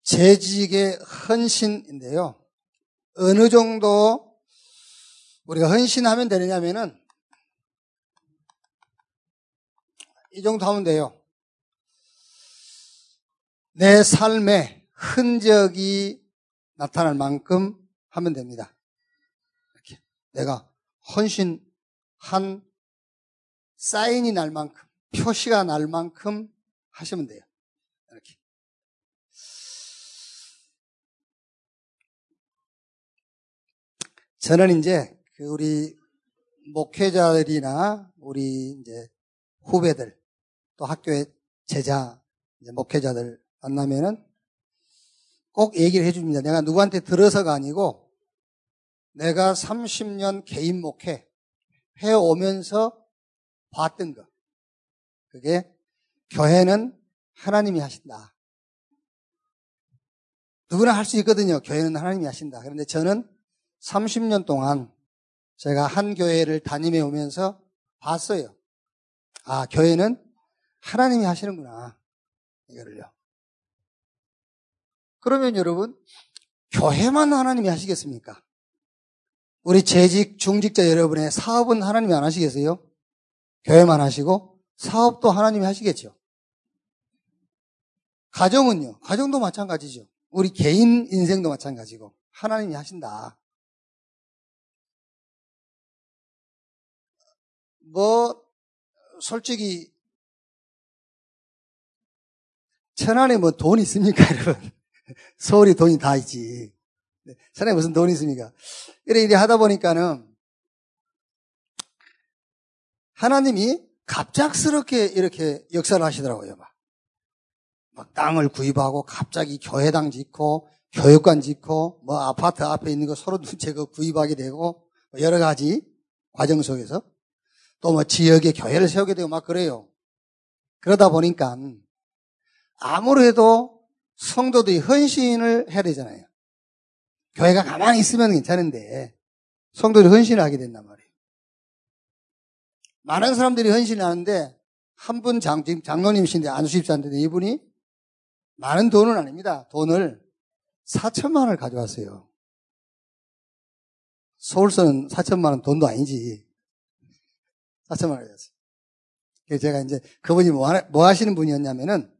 재직의 헌신인데요. 어느 정도 우리가 헌신하면 되느냐면은 이 정도 하면 돼요. 내 삶에 흔적이 나타날 만큼 하면 됩니다. 이렇게 내가 헌신한 사인이 날 만큼, 표시가 날 만큼 하시면 돼요. 이렇게. 저는 이제 우리 목회자들이나 우리 이제 후배들 또 학교의 제자 이제 목회자들 만나면은 꼭 얘기를 해줍니다. 내가 누구한테 들어서가 아니고 내가 30년 개인 목회 해오면서 봤던 거. 그게 교회는 하나님이 하신다. 누구나 할 수 있거든요. 교회는 하나님이 하신다. 그런데 저는 30년 동안 제가 한 교회를 다니며 오면서 봤어요. 아, 교회는 하나님이 하시는구나. 이거를요. 그러면 여러분, 교회만 하나님이 하시겠습니까? 우리 재직, 중직자 여러분의 사업은 하나님이 안 하시겠어요? 교회만 하시고 사업도 하나님이 하시겠죠. 가정은요? 가정도 마찬가지죠. 우리 개인 인생도 마찬가지고 하나님이 하신다. 솔직히 천안에 뭐 돈 있습니까, 여러분? 서울이 돈이 다 있지. 천안에 무슨 돈이 있습니까? 이래 하다 보니까는 하나님이 갑작스럽게 이렇게 역사를 하시더라고요. 막 땅을 구입하고 갑자기 교회당 짓고 교육관 짓고 뭐 아파트 앞에 있는 거 서로 제거 구입하게 되고 여러 가지 과정 속에서 또 뭐 지역에 교회를 세우게 되고 막 그래요. 그러다 보니까 아무래도 성도들이 헌신을 해야 되잖아요. 교회가 가만히 있으면 괜찮은데 성도들이 헌신을 하게 된단 말이에요. 많은 사람들이 헌신을 하는데 한 분 지금 장로님이신데 안수집사인데 이분이 많은 돈은 아닙니다. 돈을 4천만 원을 가져왔어요. 서울서는 4천만 원 돈도 아니지. 4천만 원을 가져왔어요. 그래서 제가 이제 그분이 뭐 하시는 분이었냐면은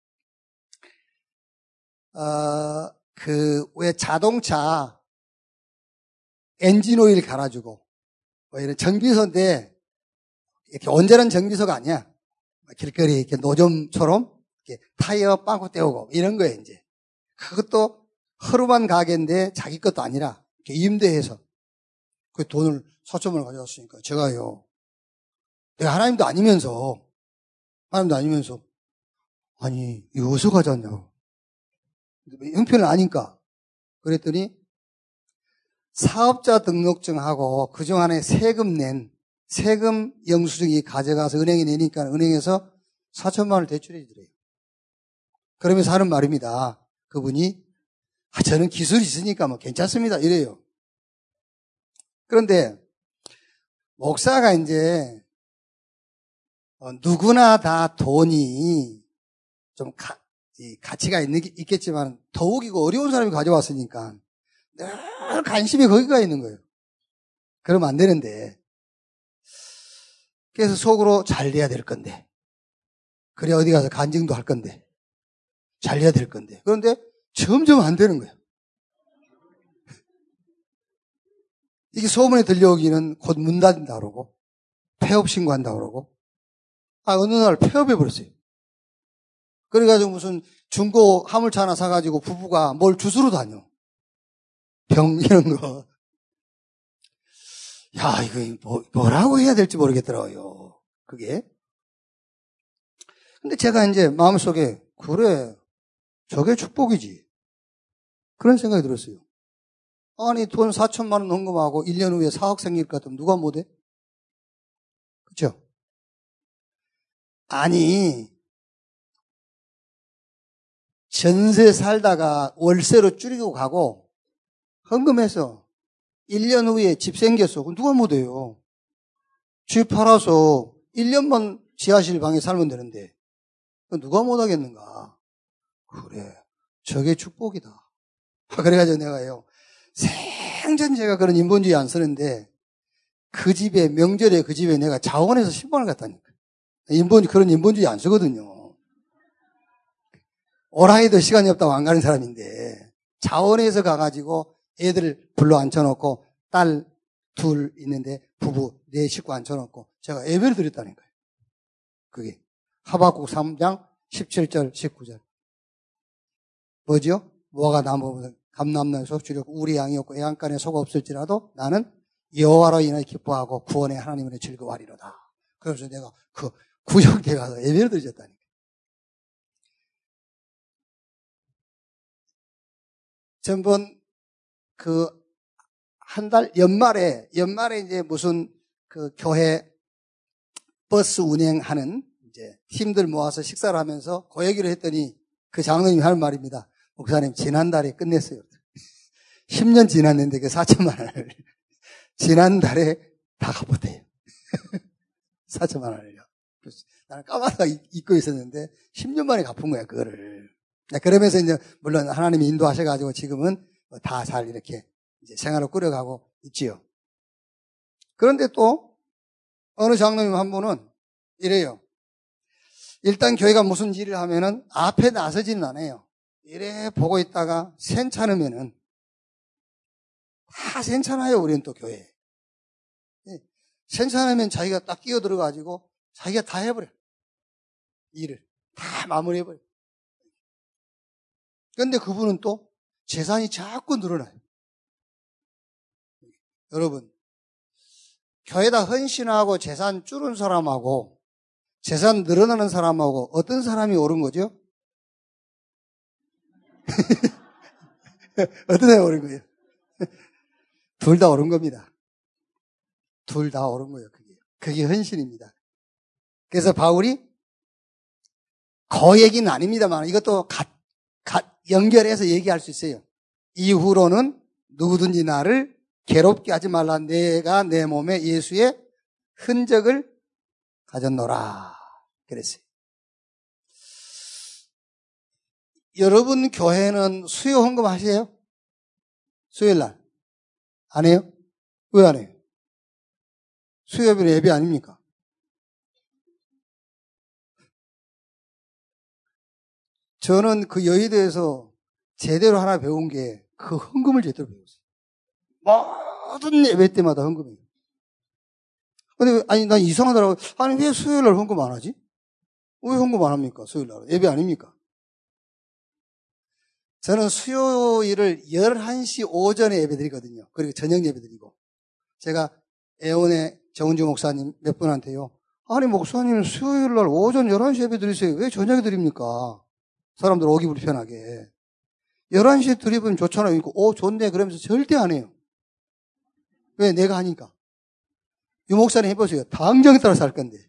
왜 자동차 엔진 오일 갈아주고 뭐 이런 정비소인데 이렇게 온전한 정비소가 아니야. 길거리 이렇게 노점처럼 이렇게 타이어 빵꾸 떼우고 이런 거예요, 이제. 그것도 허름한 가게인데 자기 것도 아니라 이렇게 임대해서 그 돈을 4천만 원 가져왔으니까 제가요. 내가 하나님도 아니면서 아니 이거 어디서 가져왔냐고. 형편을 아니까. 그랬더니 사업자 등록증하고 그중 안에 세금 영수증이 가져가서 은행에 내니까 은행에서 4천만 원을 대출해 주더래요. 그러면서 하는 말입니다. 그분이 저는 기술이 있으니까 뭐 괜찮습니다 이래요. 그런데 목사가 이제 누구나 다 돈이 좀 가치가 있겠지만 더욱이고 어려운 사람이 가져왔으니까 늘 관심이 거기가 있는 거예요. 그러면 안 되는데 그래서 속으로 잘 돼야 될 건데 그래 어디 가서 간증도 할 건데 잘 돼야 될 건데 그런데 점점 안 되는 거예요. 이게 소문에 들려오기는 곧 문 닫는다 그러고 폐업 신고한다 그러고 어느 날 폐업해 버렸어요. 그래가지고 무슨 중고 화물차 하나 사가지고 부부가 뭘 주스러 다녀. 병 이런 거. 야, 이거 뭐라고 해야 될지 모르겠더라고요. 그게. 근데 제가 이제 마음속에 그래 저게 축복이지. 그런 생각이 들었어요. 아니 돈 4천만 원 헌금하고 1년 후에 4억 생길 것 같으면 누가 못해? 그렇죠? 아니 전세 살다가 월세로 줄이고 가고 헌금해서 1년 후에 집 생겼어. 그럼 누가 못해요? 집 팔아서 1년만 지하실 방에 살면 되는데 누가 못하겠는가? 그래 저게 축복이다. 그래가지고 내가요, 생전 제가 그런 인본주의 안 쓰는데, 그 집에, 명절에 그 집에 내가 자원해서 10만원 갖다니까. 그런 인본주의 안 쓰거든요. 오라이도 시간이 없다고 안 가는 사람인데, 자원해서 가가지고 애들 불러 앉혀놓고, 딸 둘 있는데, 부부 네 식구 앉혀놓고, 제가 예배를 드렸다니까요. 그게. 하박국 3장 17절, 19절. 뭐죠? 뭐가 나무, 감남나무 속주려고 우리 양이었고 애양간에 속 없을지라도 나는 여호와로 인하여 기뻐하고 구원의 하나님으로 즐거워하리로다. 그래서 내가 그 구역에 가서 예배를 드렸다니까. 전번 한 달 연말에 이제 무슨 그 교회 버스 운행하는 이제 팀들 모아서 식사를 하면서 그 얘기를 했더니 그 장로님이 하는 말입니다. 목사님, 지난달에 끝냈어요. 10년 지났는데 그 4천만 원을 지난달에 다 갚았대요. 4천만 원을요. 나는 까마다 잊고 있었는데 10년 만에 갚은 거야, 그거를. 그러면서 이제 물론 하나님이 인도하셔가지고 지금은 다 잘 이렇게 이제 생활을 꾸려가고 있지요. 그런데 또 어느 장로님 한 분은 이래요. 일단 교회가 무슨 일을 하면은 앞에 나서지는 않아요. 이래 보고 있다가 괜찮으면은 다 괜찮아요. 우리는 또 교회. 괜찮으면 자기가 딱 끼어들어가지고 자기가 다 해버려. 일을 다 마무리해버려. 그런데 그분은 또 재산이 자꾸 늘어나요. 여러분, 교회다 헌신하고 재산 줄은 사람하고 재산 늘어나는 사람하고 어떤 사람이 옳은 거죠? 어떤 사람이 옳은 거예요? 둘 다 옳은 겁니다. 둘 다 옳은 거예요. 그게 헌신입니다. 그래서 바울이 그 얘기는 아닙니다만 이것도 연결해서 얘기할 수 있어요. 이후로는 누구든지 나를 괴롭게 하지 말라. 내가 내 몸에 예수의 흔적을 가졌노라. 그랬어요. 여러분 교회는 수요 헌금 하세요? 수요일 날? 안 해요? 왜 안 해요? 수요일은 예배 아닙니까? 저는 그 여의도에서 제대로 하나 배운 게 그 헌금을 제대로 배웠어요. 모든 예배 때마다 헌금이에요. 근데 난 이상하더라고요. 아니 왜 수요일 날 헌금 안 하지? 왜 헌금 안 합니까? 수요일 날 예배 아닙니까? 저는 수요일을 11시 오전에 예배 드리거든요. 그리고 저녁 예배 드리고. 제가 애원의 정은주 목사님 몇 분한테요. 아니 목사님 수요일 날 오전 11시 예배 드리세요. 왜 저녁에 드립니까? 사람들 오기 불편하게. 11시에 드리면 좋잖아요. 좋네. 그러면서 절대 안 해요. 왜? 내가 하니까. 유 목사님 해보세요. 당장 따라서 할 건데.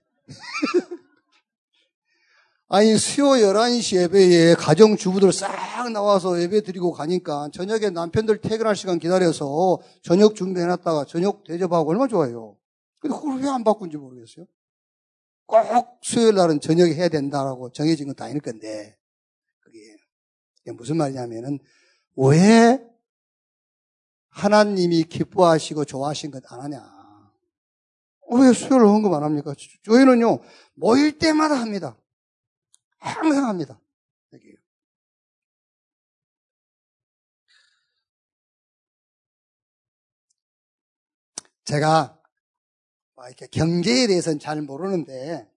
아니, 수요 11시 예배에 가정주부들 싹 나와서 예배 드리고 가니까 저녁에 남편들 퇴근할 시간 기다려서 저녁 준비해놨다가 저녁 대접하고 얼마나 좋아요. 근데 그걸 왜 안 바꾼지 모르겠어요. 꼭 수요일 날은 저녁에 해야 된다라고 정해진 건 다 아닐 건데. 그게 무슨 말이냐면은 왜 하나님이 기뻐하시고 좋아하신 것 안 하냐. 왜 수요일 헌금 안 합니까? 저희는요, 모일 때마다 합니다. 항상 합니다. 여기요. 제가 이렇게 경제에 대해서는 잘 모르는데,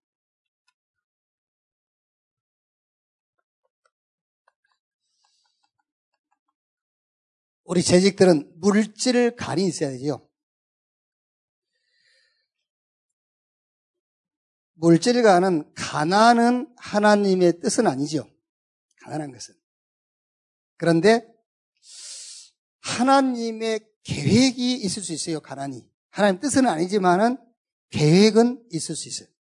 우리 재직들은 물질간이 있어야 되죠. 물질간은 가난은 하나님의 뜻은 아니죠. 가난한 것은. 그런데 하나님의 계획이 있을 수 있어요. 가난이. 하나님 뜻은 아니지만은 계획은 있을 수 있어요.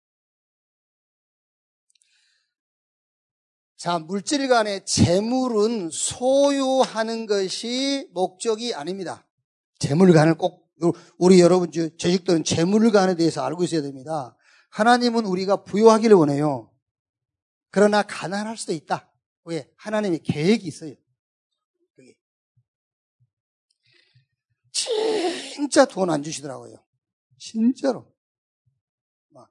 자, 물질간의 재물은 소유하는 것이 목적이 아닙니다. 재물간을 꼭 우리 여러분 재직들은 재물간에 대해서 알고 있어야 됩니다. 하나님은 우리가 부유하기를 원해요. 그러나 가난할 수도 있다. 왜? 하나님의 계획이 있어요. 진짜 돈 안 주시더라고요. 진짜로. 막,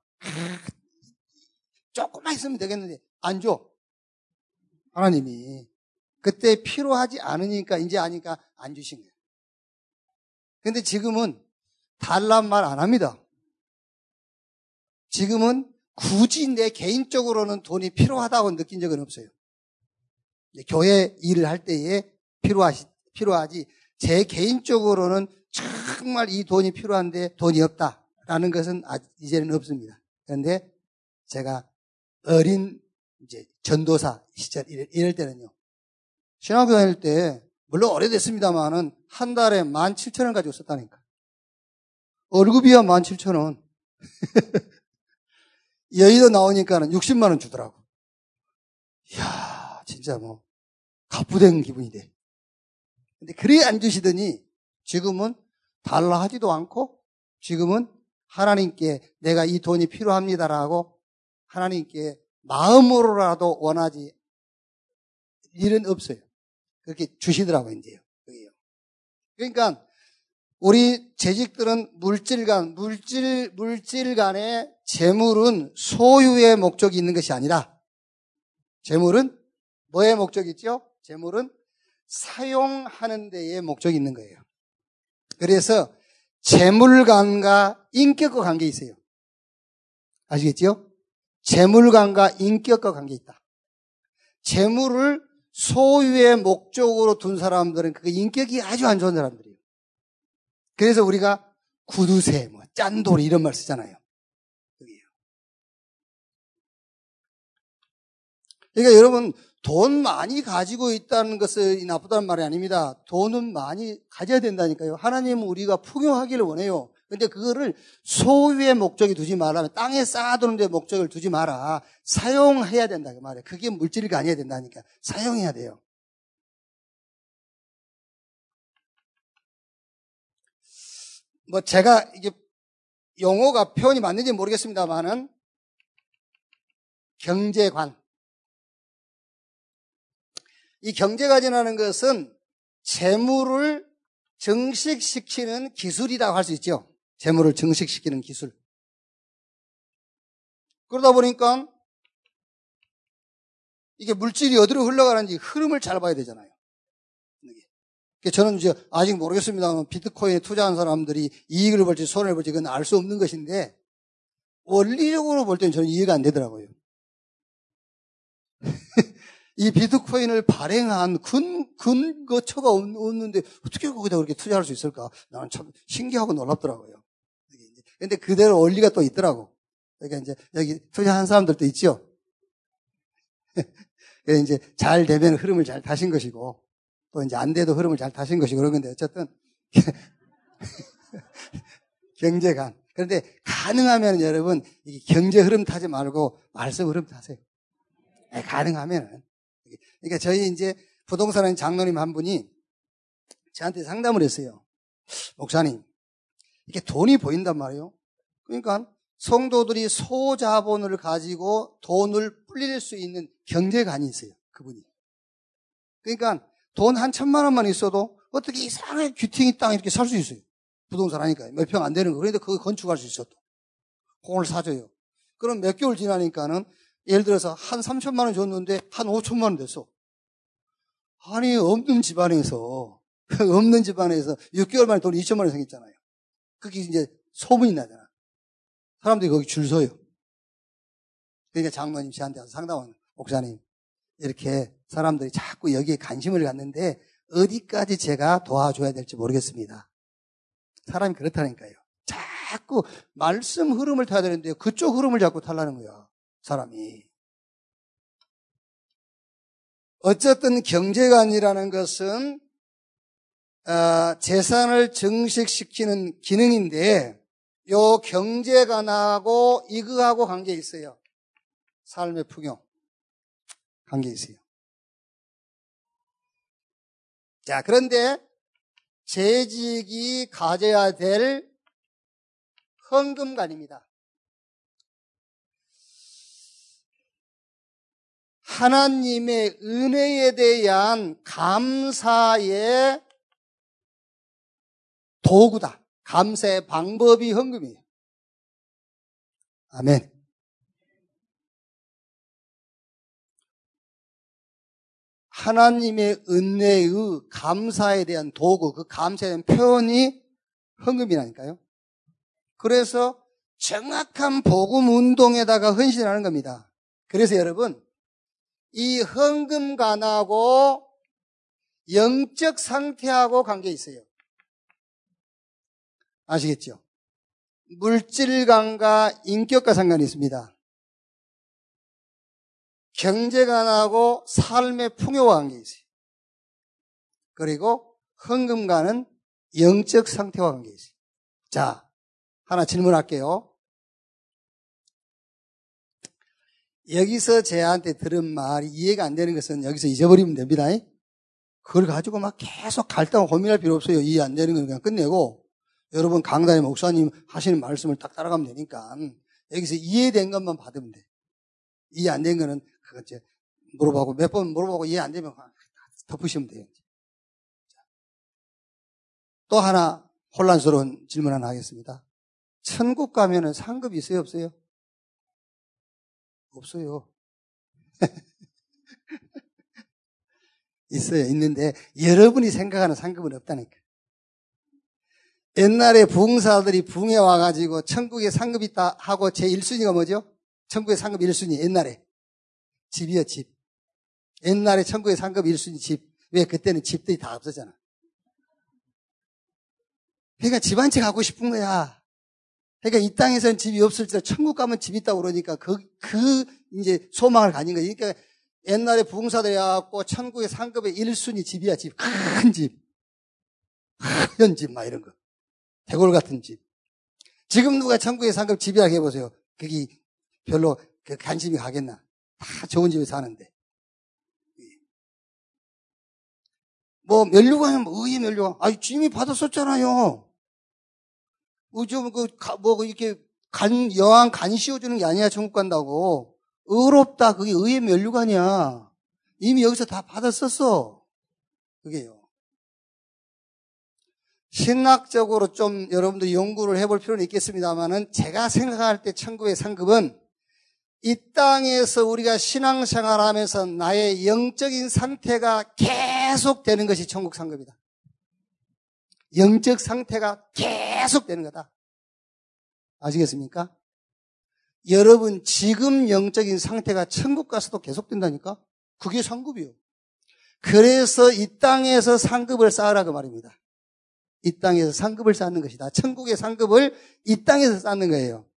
조금만 있으면 되겠는데, 안 줘. 하나님이. 그때 필요하지 않으니까, 이제 아니까 안 주신 거예요. 근데 지금은 달란 말 안 합니다. 지금은 굳이 내 개인적으로는 돈이 필요하다고 느낀 적은 없어요. 교회 일을 할 때에 필요하지, 제 개인적으로는 정말 이 돈이 필요한데 돈이 없다라는 것은 이제는 없습니다. 그런데 제가 어린 이제 전도사 시절 이럴 때는요, 신학교 다닐 때 물론 오래됐습니다만은 한 달에 17,000원 가지고 썼다니까. 월급이야 17,000원. 여의도 나오니까는 60만 원 주더라고. 이야, 진짜 뭐 갑부된 기분이 돼. 근데 그래 안 주시더니 지금은 달라 하지도 않고, 지금은 하나님께 내가 이 돈이 필요합니다라고 하나님께 마음으로라도 원하지 일은 없어요. 그렇게 주시더라고요, 이제요. 그러니까 우리 재직들은 물질 간의 재물은 소유의 목적이 있는 것이 아니라, 재물은 뭐의 목적이 있죠? 재물은 사용하는 데에 목적이 있는 거예요. 그래서 재물관과 인격과 관계 있어요. 아시겠죠? 재물관과 인격과 관계 있다. 재물을 소유의 목적으로 둔 사람들은 그 인격이 아주 안 좋은 사람들이에요. 그래서 우리가 구두쇠, 짠돌이 이런 말 쓰잖아요. 그러니까 여러분, 돈 많이 가지고 있다는 것이 나쁘다는 말이 아닙니다. 돈은 많이 가져야 된다니까요. 하나님은 우리가 풍요하기를 원해요. 근데 그거를 소유의 목적이 두지 말라. 땅에 쌓아두는 데 목적을 두지 마라. 사용해야 된다 그 말이에요. 그게 물질이 아니어야 된다니까. 사용해야 돼요. 제가 이게 용어가 표현이 맞는지 모르겠습니다만은 경제관. 이 경제관이라는 것은 재물을 증식시키는 기술이라고 할 수 있죠. 재물을 증식시키는 기술. 그러다 보니까 이게 물질이 어디로 흘러가는지 흐름을 잘 봐야 되잖아요. 저는 이제 아직 모르겠습니다만 비트코인에 투자한 사람들이 이익을 볼지 손해를 볼지 그건 알 수 없는 것인데, 원리적으로 볼 때는 저는 이해가 안 되더라고요. 이 비트코인을 발행한 근거처가 없는데 어떻게 거기다 그렇게 투자할 수 있을까? 나는 참 신기하고 놀랍더라고요. 근데 그대로 원리가 또 있더라고. 그러니까 이제 여기 투자한 사람들도 있죠. 이제 잘 되면 흐름을 잘 타신 것이고, 또 이제 안 돼도 흐름을 잘 타신 것이고 그런 건데, 어쨌든 경제관. 그런데 가능하면 여러분 이게 경제 흐름 타지 말고 말씀 흐름 타세요. 가능하면은. 그러니까 저희 이제 부동산 장로님 한 분이 저한테 상담을 했어요. 목사님, 이렇게 돈이 보인단 말이에요. 그러니까 성도들이 소자본을 가지고 돈을 불릴 수 있는 경제관이 있어요. 그분이. 그러니까 돈 한 1,000만 원만 있어도 어떻게 이상하게 귀퉁이 땅 이렇게 살 수 있어요. 부동산 하니까 몇 평 안 되는 거. 그런데 그거 건축할 수 있어. 공을 사줘요. 그럼 몇 개월 지나니까는 예를 들어서 한 3,000만 원 줬는데 한 5천만 원 됐어. 아니, 없는 집안에서 6개월 만에 돈 2천만 원 생겼잖아요. 그게 이제 소문이 나잖아. 사람들이 거기 줄 서요. 그러니까 장로님 저한테 와서 상담하는, 목사님, 이렇게 사람들이 자꾸 여기에 관심을 갖는데 어디까지 제가 도와줘야 될지 모르겠습니다. 사람이 그렇다니까요. 자꾸 말씀 흐름을 타야 되는데 그쪽 흐름을 자꾸 타려는 거야, 사람이. 어쨌든 경제관이라는 것은 재산을 증식시키는 기능인데, 요 경제관하고 이거하고 관계 있어요. 삶의 풍요 관계 있어요. 자, 그런데 재직이 가져야 될 헌금관입니다. 하나님의 은혜에 대한 감사의 도구다. 감사의 방법이 헌금이에요. 아멘. 하나님의 은혜의 감사에 대한 도구, 그 감사에 대한 표현이 헌금이라니까요. 그래서 정확한 복음 운동에다가 헌신하는 겁니다. 그래서 여러분, 이 헌금관하고 영적 상태하고 관계 있어요. 아시겠죠? 물질관과 인격과 상관이 있습니다. 경제관하고 삶의 풍요와 관계 있어요. 그리고 헌금관은 영적 상태와 관계 있어요. 자, 하나 질문할게요. 여기서 제한테 들은 말이 이해가 안 되는 것은 여기서 잊어버리면 됩니다. 그걸 가지고 막 계속 갈등하고 고민할 필요 없어요. 이해 안 되는 건 그냥 끝내고 여러분 강단의 목사님 하시는 말씀을 딱 따라가면 되니까 여기서 이해된 것만 받으면 돼. 이해 안 된 거는 그거 이제 물어보고 몇 번 물어보고 이해 안 되면 덮으시면 돼요. 또 하나 혼란스러운 질문 하나 하겠습니다. 천국 가면은 상급이 있어요, 없어요? 없어요. 있어요, 있는데 여러분이 생각하는 상급은 없다니까. 옛날에 부흥사들이 부흥에 와가지고 천국에 상급이 있다 하고 제 1순위가 뭐죠? 천국의 상급 1순위 옛날에 집이요, 집. 옛날에 천국의 상급 1순위 집. 왜? 그때는 집들이 다 없었잖아. 그러니까 집 한 채 갖고 싶은 거야. 그러니까 이 땅에서는 집이 없을지라도 천국 가면 집이 있다고 그러니까 이제 소망을 가진 거예요. 그러니까 옛날에 부흥사들이 와갖고 천국의 상급의 1순위 집이야, 집. 큰 집. 큰 집, 막 이런 거. 대골 같은 집. 지금 누가 천국의 상급 집이라고 해보세요. 그게 별로 관심이 가겠나. 다 좋은 집에 사는데. 뭐, 면류관이면 의의 면류관. 아니, 주님이 받았었잖아요. 좀, 이렇게, 여왕 간 씌워주는 게 아니야, 천국 간다고. 의롭다, 그게 의의 면류관이야. 이미 여기서 다 받았었어. 그게요. 신학적으로 좀 여러분들 연구를 해볼 필요는 있겠습니다만은 제가 생각할 때 천국의 상급은 이 땅에서 우리가 신앙생활 하면서 나의 영적인 상태가 계속되는 것이 천국 상급이다. 영적 상태가 계속되는 거다. 아시겠습니까? 여러분 지금 영적인 상태가 천국 가서도 계속된다니까? 그게 상급이요. 그래서 이 땅에서 상급을 쌓으라고 말입니다. 이 땅에서 상급을 쌓는 것이다. 천국의 상급을 이 땅에서 쌓는 거예요.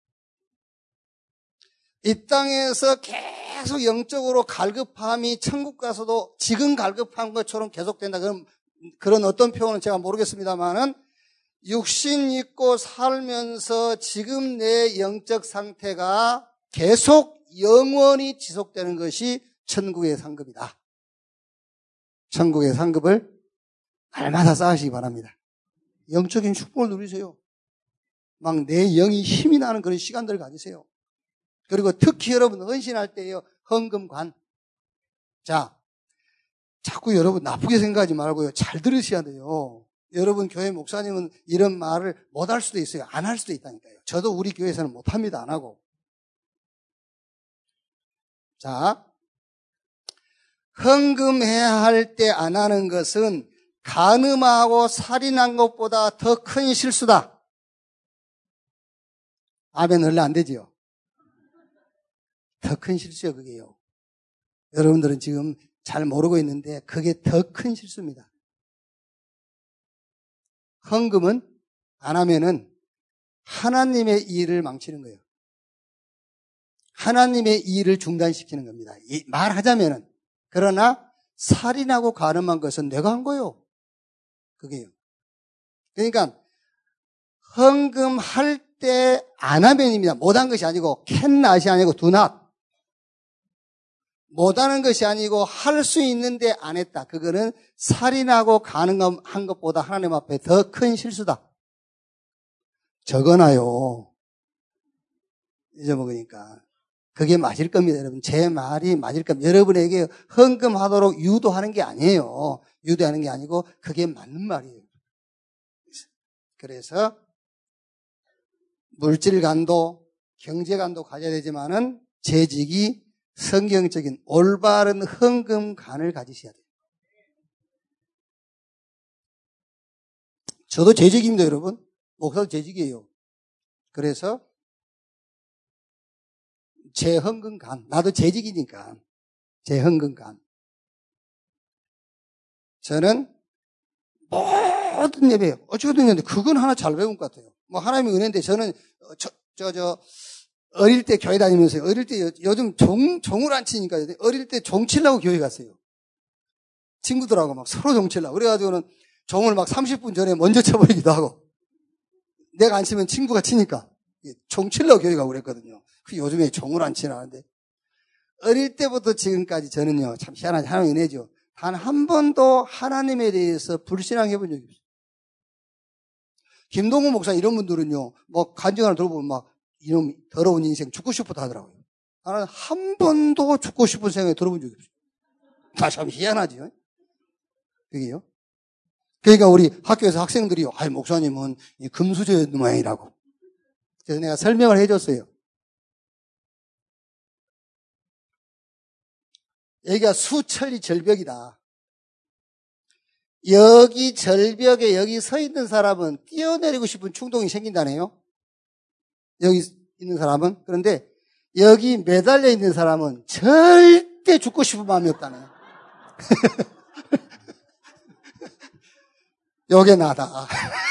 이 땅에서 계속 영적으로 갈급함이 천국 가서도 지금 갈급한 것처럼 계속된다. 그런 어떤 표현은 제가 모르겠습니다만은 육신 입고 살면서 지금 내 영적 상태가 계속 영원히 지속되는 것이 천국의 상급이다. 천국의 상급을 날마다 쌓으시기 바랍니다. 영적인 축복을 누리세요. 막 내 영이 힘이 나는 그런 시간들을 가지세요. 그리고 특히 여러분 헌신할 때요. 헌금관. 자, 자꾸 여러분 나쁘게 생각하지 말고요. 잘 들으셔야 돼요. 여러분 교회 목사님은 이런 말을 못할 수도 있어요. 안 할 수도 있다니까요. 저도 우리 교회에서는 못합니다. 안 하고. 자, 헌금해야 할 때 안 하는 것은 간음하고 살인한 것보다 더 큰 실수다. 아멘 원래 안 되지요. 더 큰 실수요 그게요. 여러분들은 지금 잘 모르고 있는데 그게 더 큰 실수입니다. 헌금은 안 하면은 하나님의 일을 망치는 거예요. 하나님의 일을 중단시키는 겁니다. 말하자면은. 그러나 살인하고 간음한 것은 내가 한 거예요. 그게요. 그러니까 헌금할 때 안 하면입니다. 못한 것이 아니고 캔낫이 아니고 두낫. 못하는 것이 아니고 할 수 있는데 안 했다. 그거는 살인하고 간음한 것보다 하나님 앞에 더 큰 실수다. 적어놔요. 잊어먹으니까. 그게 맞을 겁니다, 여러분. 제 말이 맞을 겁니다. 여러분에게 헌금하도록 유도하는 게 아니에요. 유도하는 게 아니고 그게 맞는 말이에요. 그래서 물질관도 경제관도 가져야 되지만은 재직이 성경적인 올바른 헌금관을 가지셔야 돼요. 저도 재직입니다, 여러분. 목사도 재직이에요. 그래서 제 헌금관, 나도 재직이니까 제 헌금관. 저는 모든 예배, 어쩌든 했는데 그건 하나 잘 배운 것 같아요. 뭐 하나님의 은혜인데 저는 어릴 때 교회 다니면서요. 어릴 때 요즘 종을 안 치니까 어릴 때 종 치려고 교회 갔어요. 친구들하고 막 서로 종 치려고. 그래가지고는 종을 막 30분 전에 먼저 쳐버리기도 하고. 내가 안 치면 친구가 치니까. 종 치려고 교회 가고 그랬거든요. 그 요즘에 종을 안 치나는데. 어릴 때부터 지금까지 저는요, 참 희한하지, 하나님의 은혜죠. 단 한 번도 하나님에 대해서 불신앙해 본 적이 없어요. 김동훈 목사 이런 분들은요, 뭐 간증을 들어보면 막 이놈 더러운 인생 죽고 싶어도 하더라고요. 나는 한 번도 죽고 싶은 생각이 들어본 적이 없어요. 다 참 희한하죠. 그게요. 그러니까 우리 학교에서 학생들이 아이 목사님은 이 금수저 모양이라고. 그래서 내가 설명을 해줬어요. 여기가 수천리 절벽이다. 여기 절벽에 여기 서 있는 사람은 뛰어내리고 싶은 충동이 생긴다네요. 여기 있는 사람은. 그런데 여기 매달려 있는 사람은 절대 죽고 싶은 마음이 없다네요. 요게 나다.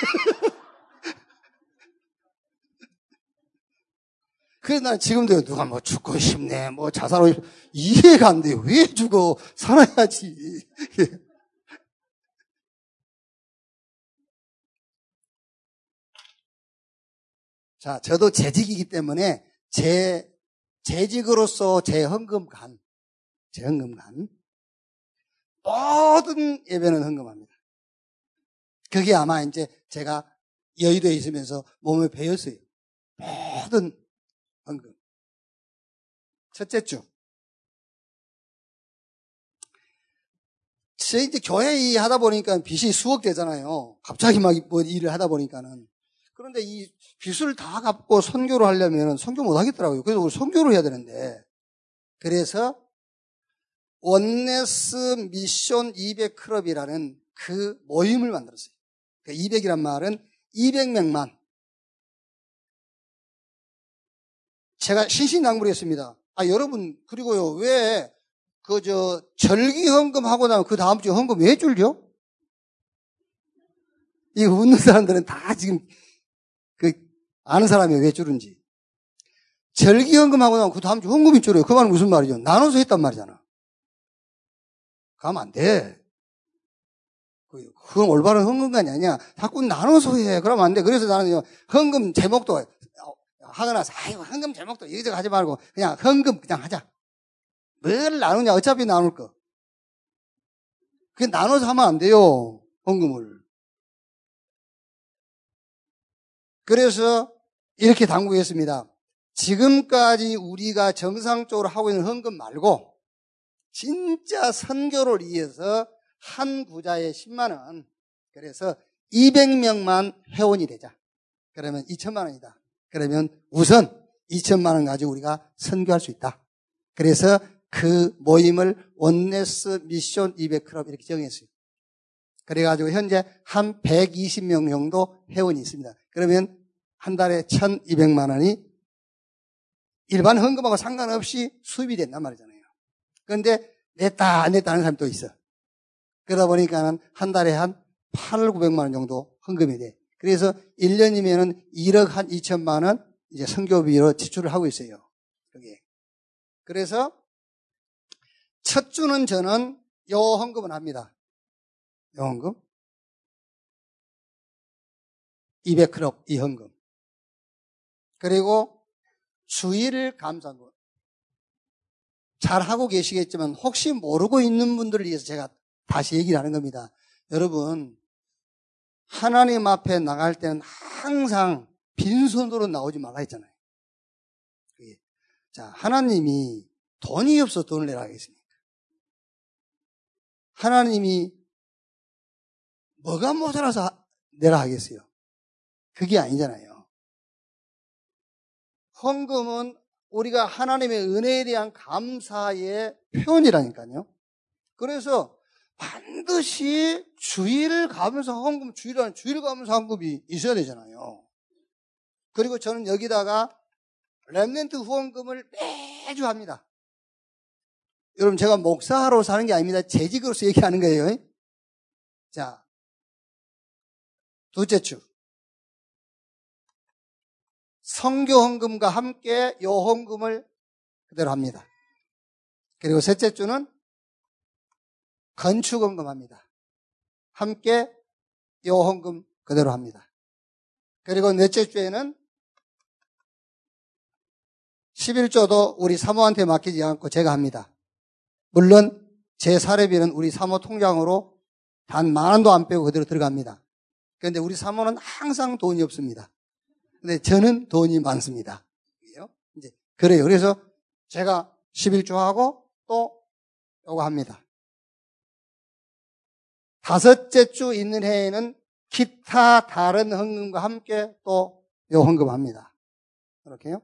그래서 난 지금도 누가 뭐 죽고 싶네, 뭐 자살하고 싶네. 이해가 안 돼요. 왜 죽어? 살아야지. 자, 저도 재직이기 때문에 재직으로서 제 헌금관 모든 예배는 헌금합니다. 그게 아마 이제 제가 여의도에 있으면서 몸에 배웠어요. 모든 헌금. 첫째 주. 저희 이제 교회 일 하다 보니까 빚이 수억 되잖아요. 갑자기 막 뭐 일을 하다 보니까는. 그런데 이 빚을 다 갚고 선교를 하려면 선교 못 하겠더라고요. 그래서 우리 선교를 해야 되는데. 그래서 원네스 미션 200 클럽이라는 그 모임을 만들었어요. 그 200이란 말은 200명만. 제가 신신당부했습니다. 여러분, 그리고요, 왜, 절기 헌금 하고 나면 그 다음 주에 헌금 왜 줄죠? 이거 웃는 사람들은 다 지금, 아는 사람이 왜 줄은지. 절기 헌금 하고 나면 그 다음 주 헌금이 줄어요. 그 말은 무슨 말이죠? 나눠서 했단 말이잖아. 가면 안 돼. 그건 올바른 헌금관이 아니야. 자꾸 나눠서 해. 그러면 안 돼. 그래서 나는 헌금 제목도 하거나, 헌금 제목도 이거저거 하지 말고 그냥 헌금 그냥 하자. 뭘 나누냐. 어차피 나눌 거. 그게 나눠서 하면 안 돼요. 헌금을. 그래서 이렇게 당부했습니다. 지금까지 우리가 정상적으로 하고 있는 헌금 말고 진짜 선교를 위해서 한 부자의 10만 원. 그래서 200명만 회원이 되자. 그러면 2천만 원이다. 그러면 우선 2천만 원 가지고 우리가 선교할 수 있다. 그래서 그 모임을 원네스 미션 200 클럽 이렇게 정했어요. 그래가지고 현재 한 120명 정도 회원이 있습니다. 그러면 한 달에 1,200만 원이 일반 헌금하고 상관없이 수입이 된단 말이잖아요. 그런데 냈다 안 냈다 하는 사람이 또 있어. 그러다 보니까는 한 달에 한 800~900만 원 정도 헌금이 돼. 그래서 1년이면은 1억 한 2천만 원 이제 선교비로 지출을 하고 있어요. 그게. 그래서 첫 주는 저는 요 헌금을 합니다. 요 헌금. 200 클럽 이 헌금. 그리고 주일 감사금. 잘 하고 계시겠지만 혹시 모르고 있는 분들을 위해서 제가 다시 얘기를 하는 겁니다. 여러분, 하나님 앞에 나갈 때는 항상 빈손으로 나오지 말라 했잖아요. 자, 하나님이 돈이 없어서 돈을 내라 하겠습니까? 하나님이 뭐가 모자라서 내라 하겠어요? 그게 아니잖아요. 헌금은 우리가 하나님의 은혜에 대한 감사의 표현이라니까요. 그래서 반드시 주일을 가면서 헌금, 주일 가면서 헌금이 있어야 되잖아요. 그리고 저는 여기다가 렘넌트 후원금을 매주 합니다. 여러분, 제가 목사로 사는 게 아닙니다. 재직으로서 얘기하는 거예요. 자, 둘째 주. 선교 헌금과 함께 요 헌금을 그대로 합니다. 그리고 셋째 주는 건축 헌금 합니다. 함께 요 헌금 그대로 합니다. 그리고 넷째 주에는 11조도 우리 사모한테 맡기지 않고 제가 합니다. 물론 제 사례비는 우리 사모 통장으로 단 10,000원도 안 빼고 그대로 들어갑니다. 그런데 우리 사모는 항상 돈이 없습니다. 근데 저는 돈이 많습니다. 이제 그래요. 그래서 제가 11조 하고 또 요거 합니다. 다섯째 주 있는 해에는 기타 다른 헌금과 함께 또 요 헌금합니다. 그렇게요.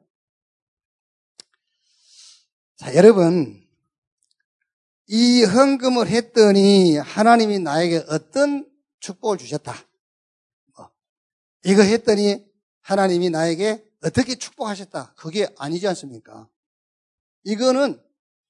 자, 여러분, 이 헌금을 했더니 하나님이 나에게 어떤 축복을 주셨다. 이거 했더니 하나님이 나에게 어떻게 축복하셨다. 그게 아니지 않습니까? 이거는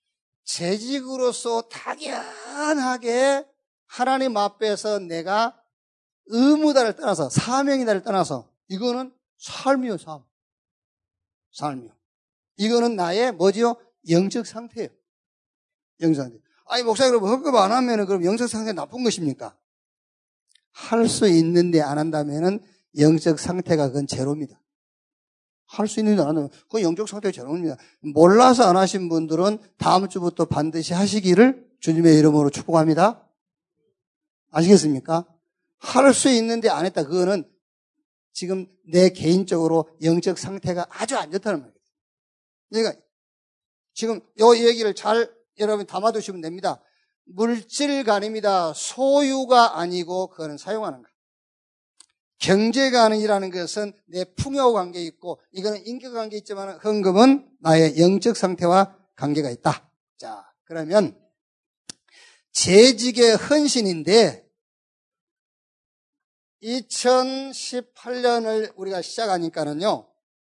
재직으로서 당연하게 하나님 앞에서 내가 의무다를 떠나서 사명이다를 떠나서 이거는 삶이요, 삶. 삶이요. 이거는 나의 뭐지요? 영적 상태예요. 영적 상태. 아니, 목사님, 그럼 헌금 안 하면은 그럼 영적 상태 나쁜 것입니까? 할 수 있는데 안 한다면은 영적 상태가 그건 제로입니다. 할 수 있는데 안 한다면 그건 영적 상태가 제로입니다. 몰라서 안 하신 분들은 다음 주부터 반드시 하시기를 주님의 이름으로 축복합니다. 아시겠습니까? 할 수 있는데 안 했다. 그거는 지금 내 개인적으로 영적 상태가 아주 안 좋다는 말이에요. 그러니까 지금 이 얘기를 잘 여러분 담아두시면 됩니다. 물질간입니다. 소유가 아니고 그거는 사용하는 거. 경제간이라는 것은 내 풍요와 관계 있고 이거는 인격관계 있지만 헌금은 나의 영적 상태와 관계가 있다. 자, 그러면 재직의 헌신인데 2018년을 우리가 시작하니까는요.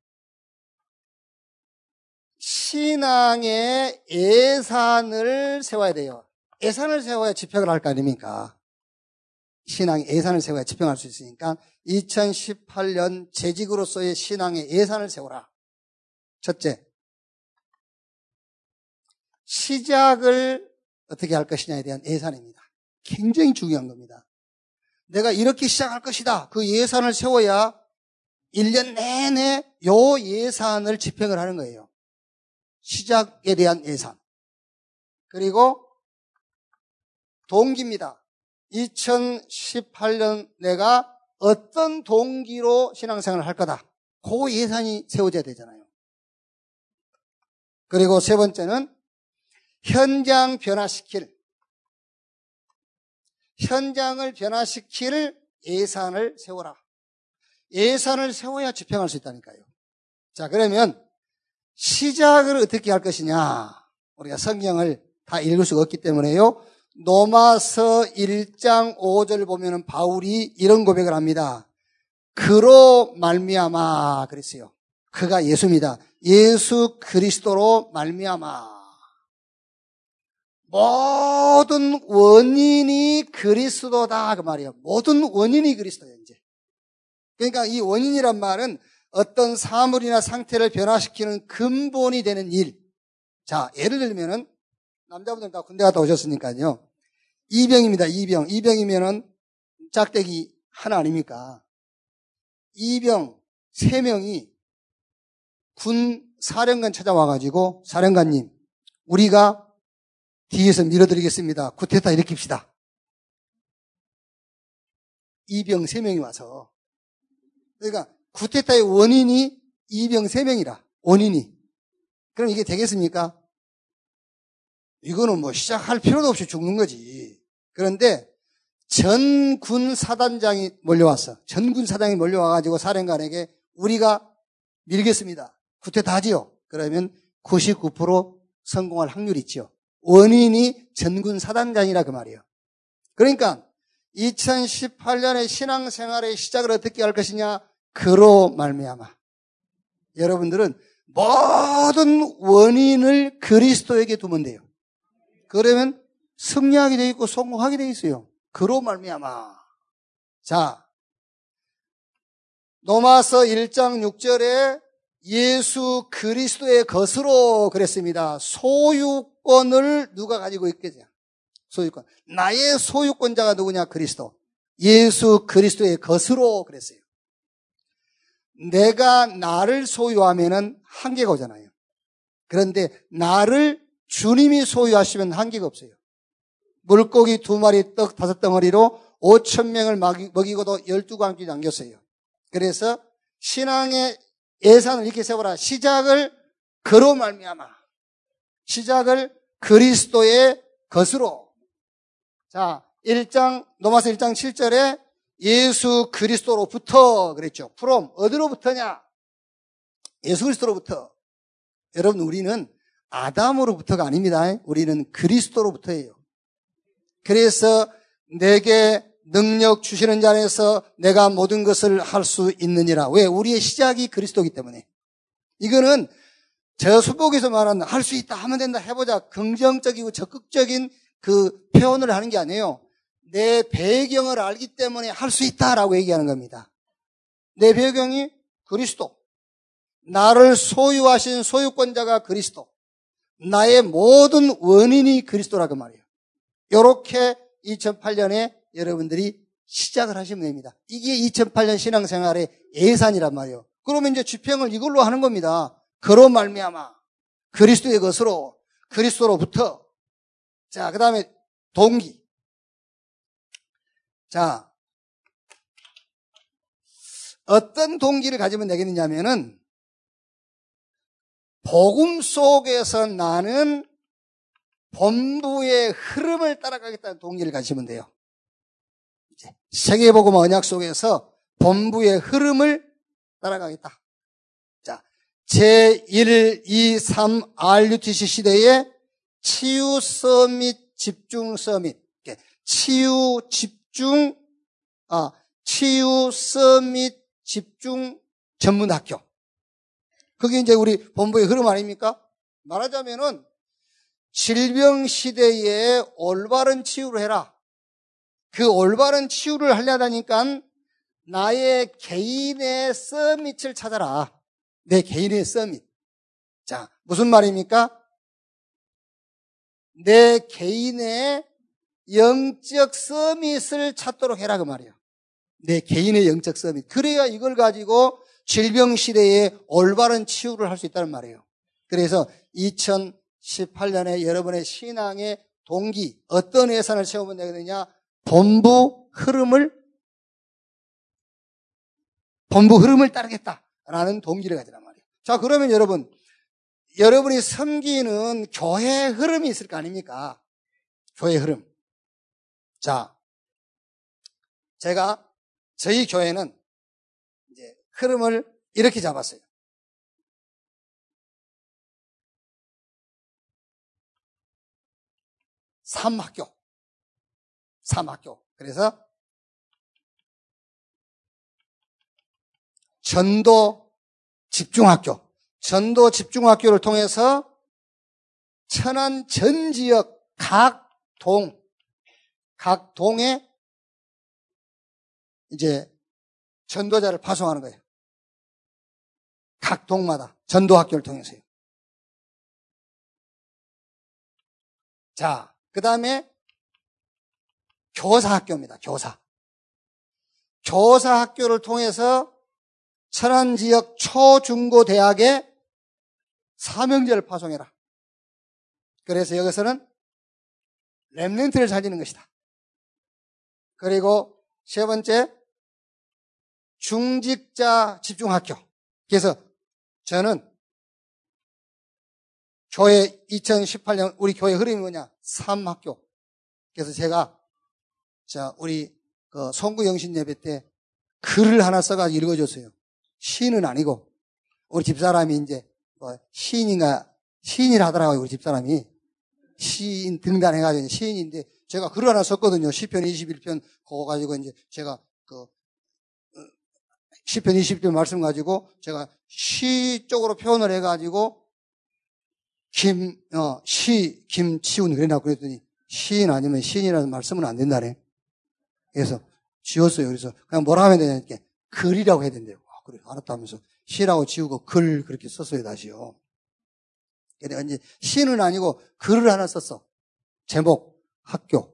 신앙의 예산을 세워야 돼요. 예산을 세워야 집행을 할 거 아닙니까? 신앙의 예산을 세워야 집행할 수 있으니까 2018년 재직으로서의 신앙의 예산을 세워라. 첫째, 시작을 어떻게 할 것이냐에 대한 예산입니다. 굉장히 중요한 겁니다. 내가 이렇게 시작할 것이다. 그 예산을 세워야 1년 내내 요 예산을 집행을 하는 거예요. 시작에 대한 예산. 그리고 동기입니다. 2018년 내가 어떤 동기로 신앙생활을 할 거다. 그 예산이 세워져야 되잖아요. 그리고 세 번째는 현장을 변화시킬 예산을 세워라. 예산을 세워야 집행할 수 있다니까요. 자, 그러면 시작을 어떻게 할 것이냐. 우리가 성경을 다 읽을 수가 없기 때문에요. 로마서 1장 5절 보면은 바울이 이런 고백을 합니다. 그로 말미암아 그랬어요. 그가 예수입니다. 예수 그리스도로 말미암아 모든 원인이 그리스도다 그 말이에요. 모든 원인이 그리스도예요. 이제 그러니까 이 원인이란 말은 어떤 사물이나 상태를 변화시키는 근본이 되는 일. 자, 예를 들면은 남자분들 다 군대 갔다 오셨으니까요. 이병입니다. 이병이면은 짝대기 하나 아닙니까? 이병 3명이 군 사령관 찾아와가지고 사령관님, 우리가 뒤에서 밀어드리겠습니다. 쿠데타 일으킵시다. 이병 3명이 와서. 그러니까 쿠데타의 원인이 이병 3명이라. 원인이. 그럼 이게 되겠습니까? 이거는 뭐 시작할 필요도 없이 죽는 거지. 그런데 전군 사단장이 몰려왔어. 전군 사단이 몰려와가지고 사령관에게 우리가 밀겠습니다. 쿠데타 하지요. 그러면 99% 성공할 확률이 있죠. 원인이 전군 사단장이라 그 말이에요. 그러니까 2018년의 신앙생활의 시작을 어떻게 할 것이냐? 그로 말미암아. 여러분들은 모든 원인을 그리스도에게 두면 돼요. 그러면 승리하게 돼 있고 성공하게 돼 있어요. 그로 말미암아. 자, 로마서 1장 6절에 예수 그리스도의 것으로 그랬습니다. 소유권을 누가 가지고 있겠냐? 소유권. 나의 소유권자가 누구냐? 그리스도. 예수 그리스도의 것으로 그랬어요. 내가 나를 소유하면은 한계가 오잖아요. 그런데 나를 주님이 소유하시면 한계가 없어요. 물고기 2마리 떡 5덩어리로 5,000명을 먹이고도 12광기 남겼어요. 그래서 신앙의 예산을 이렇게 세워라. 시작을 그로 말미암아. 시작을 그리스도의 것으로. 자, 로마서 1장 7절에 예수 그리스도로부터 그랬죠. from 어디로부터냐? 예수 그리스도로부터. 여러분, 우리는 아담으로부터가 아닙니다. 우리는 그리스도로부터예요. 그래서 내게 능력 주시는 자 안에서 내가 모든 것을 할 수 있느니라. 왜? 우리의 시작이 그리스도이기 때문에. 이거는 저 수복에서 말하는 할 수 있다, 하면 된다, 해보자. 긍정적이고 적극적인 그 표현을 하는 게 아니에요. 내 배경을 알기 때문에 할 수 있다라고 얘기하는 겁니다. 내 배경이 그리스도. 나를 소유하신 소유권자가 그리스도. 나의 모든 원인이 그리스도라고 말이에요. 이렇게 2008년에 여러분들이 시작을 하시면 됩니다. 이게 2008년 신앙생활의 예산이란 말이에요. 그러면 이제 집행을 이걸로 하는 겁니다. 그로 말미암아 그리스도의 것으로, 그리스도로부터. 자, 그 다음에 동기. 자, 어떤 동기를 가지면 되겠느냐면은 복음 속에서 나는 본부의 흐름을 따라가겠다는 동기를 가지면 돼요. 세계복음 언약 속에서 본부의 흐름을 따라가겠다. 자, 제1, 2, 3 RUTC 시대에 치유 서밋, 집중 서밋, 치유 서밋 집중 전문 학교. 그게 이제 우리 본부의 흐름 아닙니까? 말하자면은 질병 시대에 올바른 치유를 해라. 그 올바른 치유를 하려다니까 나의 개인의 서밋을 찾아라. 내 개인의 서밋. 자, 무슨 말입니까? 내 개인의 영적 서밋을 찾도록 해라 그 말이에요. 내 개인의 영적 서밋. 그래야 이걸 가지고 질병 시대에 올바른 치유를 할 수 있다는 말이에요. 그래서 2018년에 여러분의 신앙의 동기, 어떤 예산을 세우면 되겠느냐? 본부 흐름을 따르겠다라는 동기를 가지란 말이에요. 자, 그러면 여러분이 섬기는 교회 흐름이 있을 거 아닙니까? 교회 흐름. 자, 저희 교회는 이제 흐름을 이렇게 잡았어요. 삼학교. 그래서 전도 집중학교를 통해서 천안 전 지역 각 동에 이제 전도자를 파송하는 거예요. 각 동마다 전도학교를 통해서요. 자, 그 다음에 교사학교입니다. 교사학교를 통해서 천안 지역 초중고 대학에 사명제를 파송해라. 그래서 여기서는 렘넌트를 살리는 것이다. 그리고 세 번째, 중직자 집중학교. 그래서 저는 교회 2018년 우리 교회 흐름이 뭐냐? 3학교. 그래서 제가 자, 우리 그 송구영신 예배 때 글을 하나 써가지고 읽어줬어요. 시인은 아니고 우리 집사람이 이제 뭐 시인이라 하더라고요. 우리 집사람이 시인 등단해가지고 시인인데 제가 글을 하나 썼거든요. 시편 21편 그거 가지고 이제 제가 그 시편 21편 말씀 가지고 제가 시 쪽으로 표현을 해가지고 김치훈 그래놨고 그랬더니 시인 아니면 시인이라는 말씀은 안 된다네. 그래서 지웠어요. 그래서 그냥 뭐라 하면 되냐니까 글이라고 해야 된대요. 그래 알았다면서 시라고 지우고 글 그렇게 썼어요. 다시요. 그러니까 이제 시는 아니고 글을 하나 썼어. 제목 학교.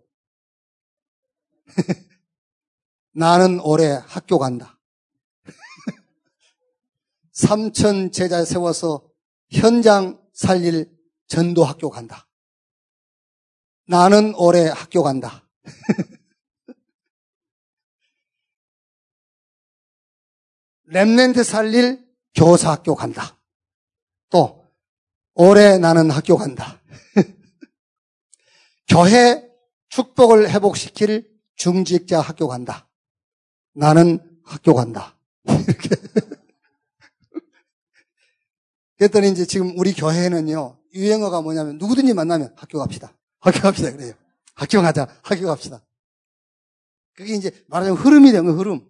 나는 올해 학교 간다. 3천 제자 세워서 현장 살릴 전도 학교 간다. 나는 올해 학교 간다. 렘넌트 살릴 교사 학교 간다. 또 올해 나는 학교 간다. 교회 축복을 회복시킬 중직자 학교 간다. 나는 학교 간다. 이렇게. 그랬더니 이제 지금 우리 교회는요, 유행어가 뭐냐면 누구든지 만나면 학교 갑시다. 학교 갑시다. 그래요. 학교 가자. 학교 갑시다. 그게 이제 말하자면 흐름이 된 거예요, 흐름.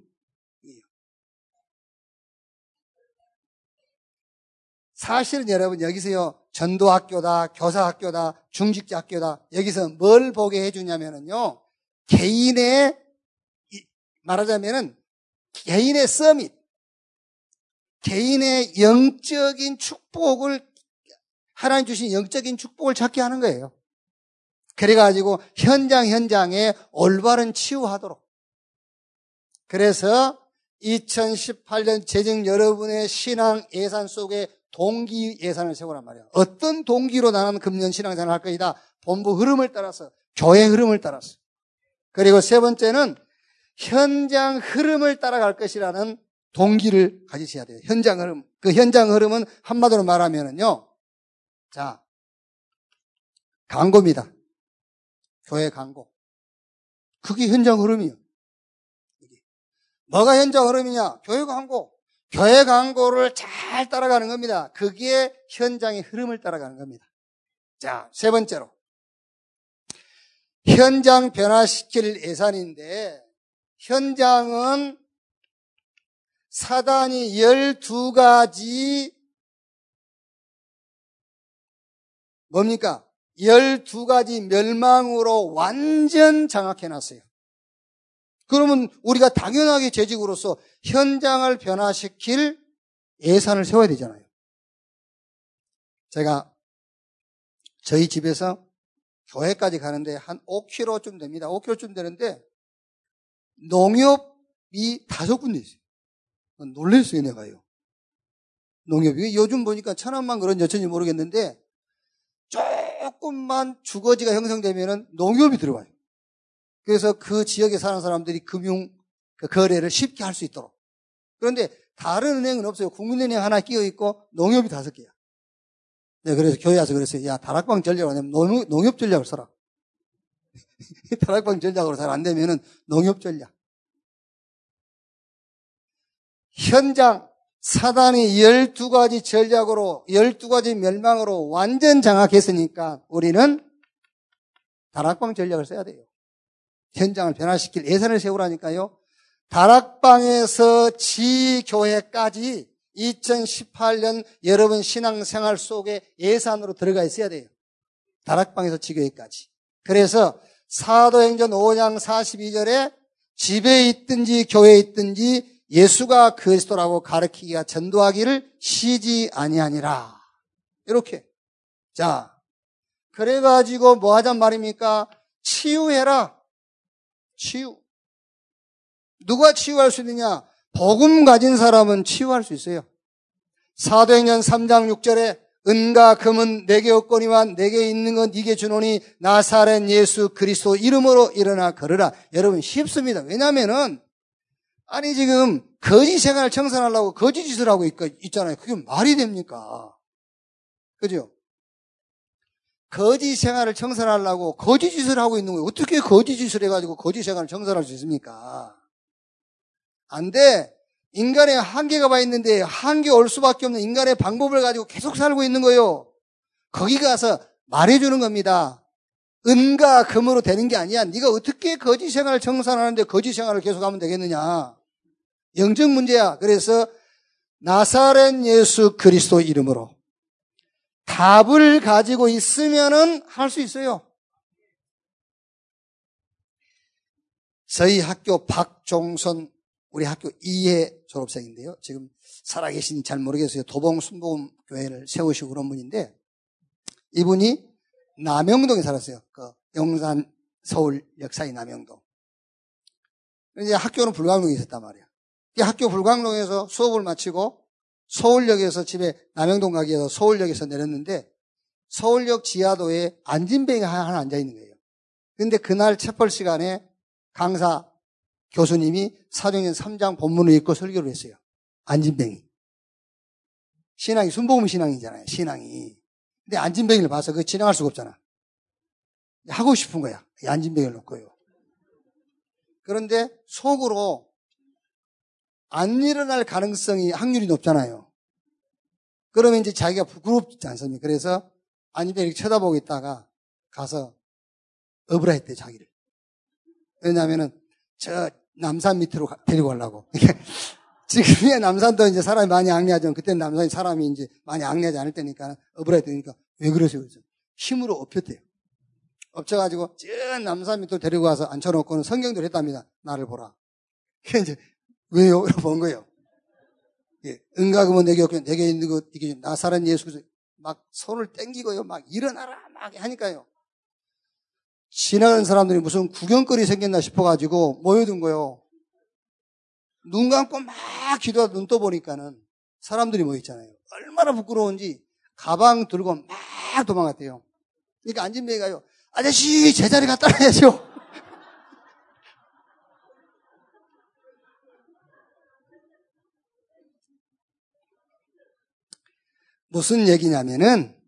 사실은 여러분 여기서요, 전도학교다, 교사학교다, 중직자학교다, 여기서 뭘 보게 해주냐면요, 개인의, 말하자면은, 개인의 서밋, 개인의 영적인 축복을, 하나님 주신 영적인 축복을 찾게 하는 거예요. 그래가지고 현장에 올바른 치유하도록. 그래서 2018년 재정 여러분의 신앙 예산 속에 동기 예산을 세우란 말이야. 어떤 동기로 나는 금년 신앙생활을 할 것이다. 본부 흐름을 따라서, 교회 흐름을 따라서. 그리고 세 번째는 현장 흐름을 따라갈 것이라는 동기를 가지셔야 돼요. 현장 흐름. 그 현장 흐름은 한마디로 말하면은요. 자, 광고입니다. 교회 광고. 그게 현장 흐름이에요. 뭐가 현장 흐름이냐? 교회 광고. 교회 광고를 잘 따라가는 겁니다. 그게 현장의 흐름을 따라가는 겁니다. 자, 세 번째로. 현장 변화시킬 예산인데, 현장은 사단이 12가지, 뭡니까? 12가지 멸망으로 완전 장악해놨어요. 그러면 우리가 당연하게 재직으로서 현장을 변화시킬 예산을 세워야 되잖아요. 제가 저희 집에서 교회까지 가는데 한 5km쯤 됩니다. 5km쯤 되는데 농협이 5군데 있어요. 놀랐어요, 내가요. 농협이. 요즘 보니까 천안만 그런지 어쩐지 모르겠는데 조금만 주거지가 형성되면은 농협이 들어와요. 그래서 그 지역에 사는 사람들이 금융 거래를 쉽게 할 수 있도록. 그런데 다른 은행은 없어요. 국민은행 하나 끼어 있고 농협이 5개야. 네, 그래서 교회 와서 그랬어요. 야, 다락방 전략을 하면 농협 전략을 써라. 다락방 전략으로 잘 안 되면은 농협 전략. 현장 사단이 12가지 전략으로 12가지 멸망으로 완전 장악했으니까 우리는 다락방 전략을 써야 돼요. 현장을 변화시킬 예산을 세우라니까요. 다락방에서 지교회까지 2018년 여러분 신앙생활 속에 예산으로 들어가 있어야 돼요. 다락방에서 지교회까지. 그래서 사도행전 5장 42절에 집에 있든지 교회에 있든지 예수가 그리스도라고 가르치기가 전도하기를 쉬지 아니하니라. 이렇게. 자, 그래가지고 뭐 하잔 말입니까? 치유해라. 치유. 누가 치유할 수 있느냐? 복음 가진 사람은 치유할 수 있어요. 사도행전 3장 6절에 은과 금은 내게 없거니와 내게 있는 건 네게 주노니 나사렛 예수 그리스도 이름으로 일어나 걸으라. 여러분 쉽습니다. 왜냐면은 아니 지금 거짓 생활을 청산하려고 거짓 짓을 하고 있잖아요. 그게 말이 됩니까? 그죠? 거지 생활을 청산하려고 거지 짓을 하고 있는 거예요. 어떻게 거지 짓을 해가지고 거지 생활을 청산할 수 있습니까? 안 돼. 인간의 한계가 와 있는데 한계 올 수밖에 없는 인간의 방법을 가지고 계속 살고 있는 거예요. 거기 가서 말해주는 겁니다. 은과 금으로 되는 게 아니야. 네가 어떻게 거지 생활을 청산하는데 거지 생활을 계속하면 되겠느냐. 영적 문제야. 그래서 나사렛 예수 그리스도 이름으로 답을 가지고 있으면은 할 수 있어요. 저희 학교 박종선 우리 학교 2회 졸업생인데요. 지금 살아계신지 잘 모르겠어요. 도봉 순복음 교회를 세우시고 그런 분인데 이분이 남영동에 살았어요. 그 용산 서울 역사의 남영동. 이제 학교는 불광동에 있었단 말이에요. 이 학교 불광동에서 수업을 마치고 서울역에서 집에 남영동 가기 위해서 서울역에서 내렸는데 서울역 지하도에 안진뱅이가 하나 앉아 있는 거예요. 그런데 그날 채플 시간에 강사 교수님이 사도행전 3장 본문을 읽고 설교를 했어요. 안진뱅이. 신앙이 순복음 신앙이잖아요. 신앙이. 근데 안진뱅이를 봐서 그거 지나갈 수가 없잖아. 하고 싶은 거야. 이 안진뱅이를 놓고요. 그런데 속으로 안 일어날 가능성이 확률이 높잖아요. 그러면 이제 자기가 부끄럽지 않습니까? 그래서 안진뱅이 이렇게 쳐다보고 있다가 가서 업으라 했대, 자기를. 왜냐면은 저 남산 밑으로 데리고 가려고. 지금의 남산도 이제 사람이 많이 악리하지만 그때는 남산이 사람이 이제 많이 악리하지 않을 때니까 업으라 했더니까 왜 그러세요? 그래서 힘으로 엎혔대요. 엎쳐가지고 저 남산 밑으로 데리고 가서 앉혀놓고는 성경도 했답니다. 나를 보라. 그게 이제 왜요? 이러고 본 거예요. 예, 은과 금은 내게 있는 것 이게 나사렛 예수 그리스도 막 손을 땡기고요. 막 일어나라 막 하니까요. 지나가는 사람들이 무슨 구경거리 생겼나 싶어가지고 모여든 거예요. 눈 감고 막 기도하다 눈 떠보니까는 사람들이 모여있잖아요. 얼마나 부끄러운지 가방 들고 막 도망갔대요. 그러니까 안진뱅이가요. 아저씨 제자리 갖다 놔야죠. 무슨 얘기냐면은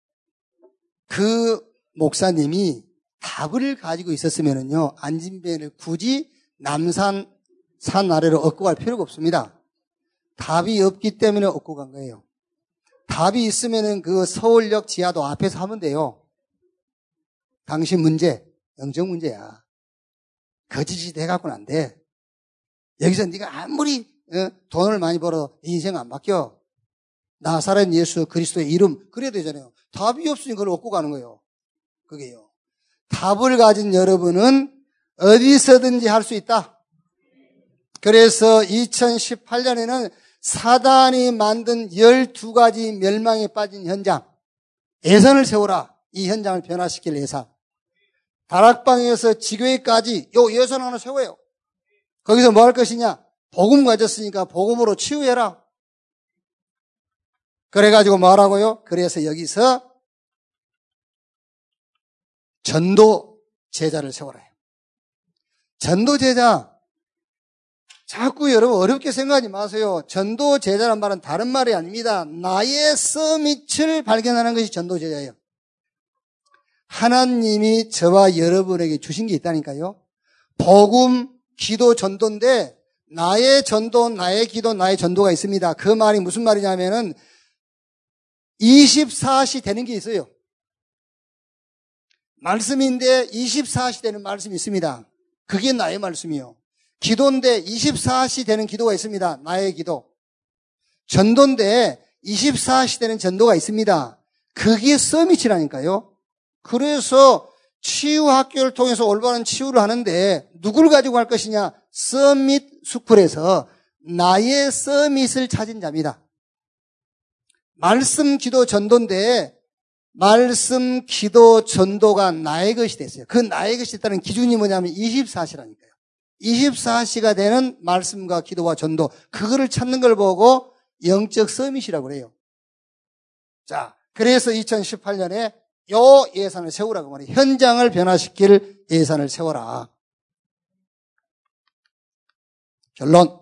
그 목사님이 답을 가지고 있었으면은요, 안진뱅이를 굳이 남산 산 아래로 얻고 갈 필요가 없습니다. 답이 없기 때문에 얻고 간 거예요. 답이 있으면은 그 서울역 지하도 앞에서 하면 돼요. 당신 문제, 영적 문제야. 거짓이 돼갖고는 안 돼. 여기서 네가 아무리 돈을 많이 벌어도 인생 안 바뀌어. 나사렛 예수 그리스도의 이름 그래야 되잖아요. 답이 없으니 그걸 얻고 가는 거예요. 그게요. 답을 가진 여러분은 어디서든지 할 수 있다. 그래서 2018년에는 사단이 만든 12가지 멸망에 빠진 현장, 예산을 세워라. 이 현장을 변화시킬 예산. 다락방에서 지교회까지 요 예산 하나 세워요. 거기서 뭐 할 것이냐? 복음 가졌으니까 복음으로 치유해라. 그래가지고 뭐 하라고요? 그래서 여기서 전도 제자를 세워라. 전도 제자. 자꾸 여러분 어렵게 생각하지 마세요. 전도 제자란 말은 다른 말이 아닙니다. 나의 서밋을 발견하는 것이 전도 제자예요. 하나님이 저와 여러분에게 주신 게 있다니까요. 복음, 기도, 전도인데 나의 전도, 나의 기도, 나의 전도가 있습니다. 그 말이 무슨 말이냐면은 24시 되는 게 있어요. 말씀인데 24시 되는 말씀이 있습니다. 그게 나의 말씀이요. 기도인데 24시 되는 기도가 있습니다. 나의 기도. 전도인데 24시 되는 전도가 있습니다. 그게 서밋이라니까요. 그래서 치유 학교를 통해서 올바른 치유를 하는데 누구를 가지고 할 것이냐? 서밋 스쿨에서 나의 서밋을 찾은 자입니다. 말씀, 기도, 전도인데 말씀, 기도, 전도가 나의 것이 됐어요. 그 나의 것이 됐다는 기준이 뭐냐면 24시라니까요. 24시가 되는 말씀과 기도와 전도, 그거를 찾는 걸 보고 영적 서밋이라고 그래요. 자, 그래서 2018년에 요 예산을 세우라고 말해요. 현장을 변화시킬 예산을 세워라. 결론.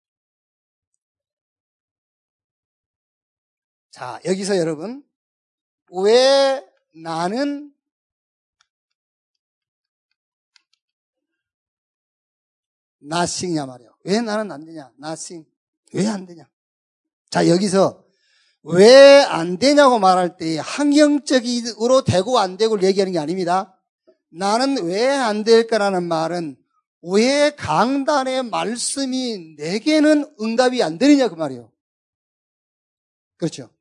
자, 여기서 여러분, 왜 나는 nothing이냐 말이야. 왜 나는 안 되냐? nothing. 왜 안 되냐? 자, 여기서 왜 안 되냐고 말할 때 환경적으로 되고 안 되고를 얘기하는 게 아닙니다. 나는 왜 안 될까라는 말은 왜 강단의 말씀이 내게는 응답이 안 되느냐 그 말이에요. 그렇죠.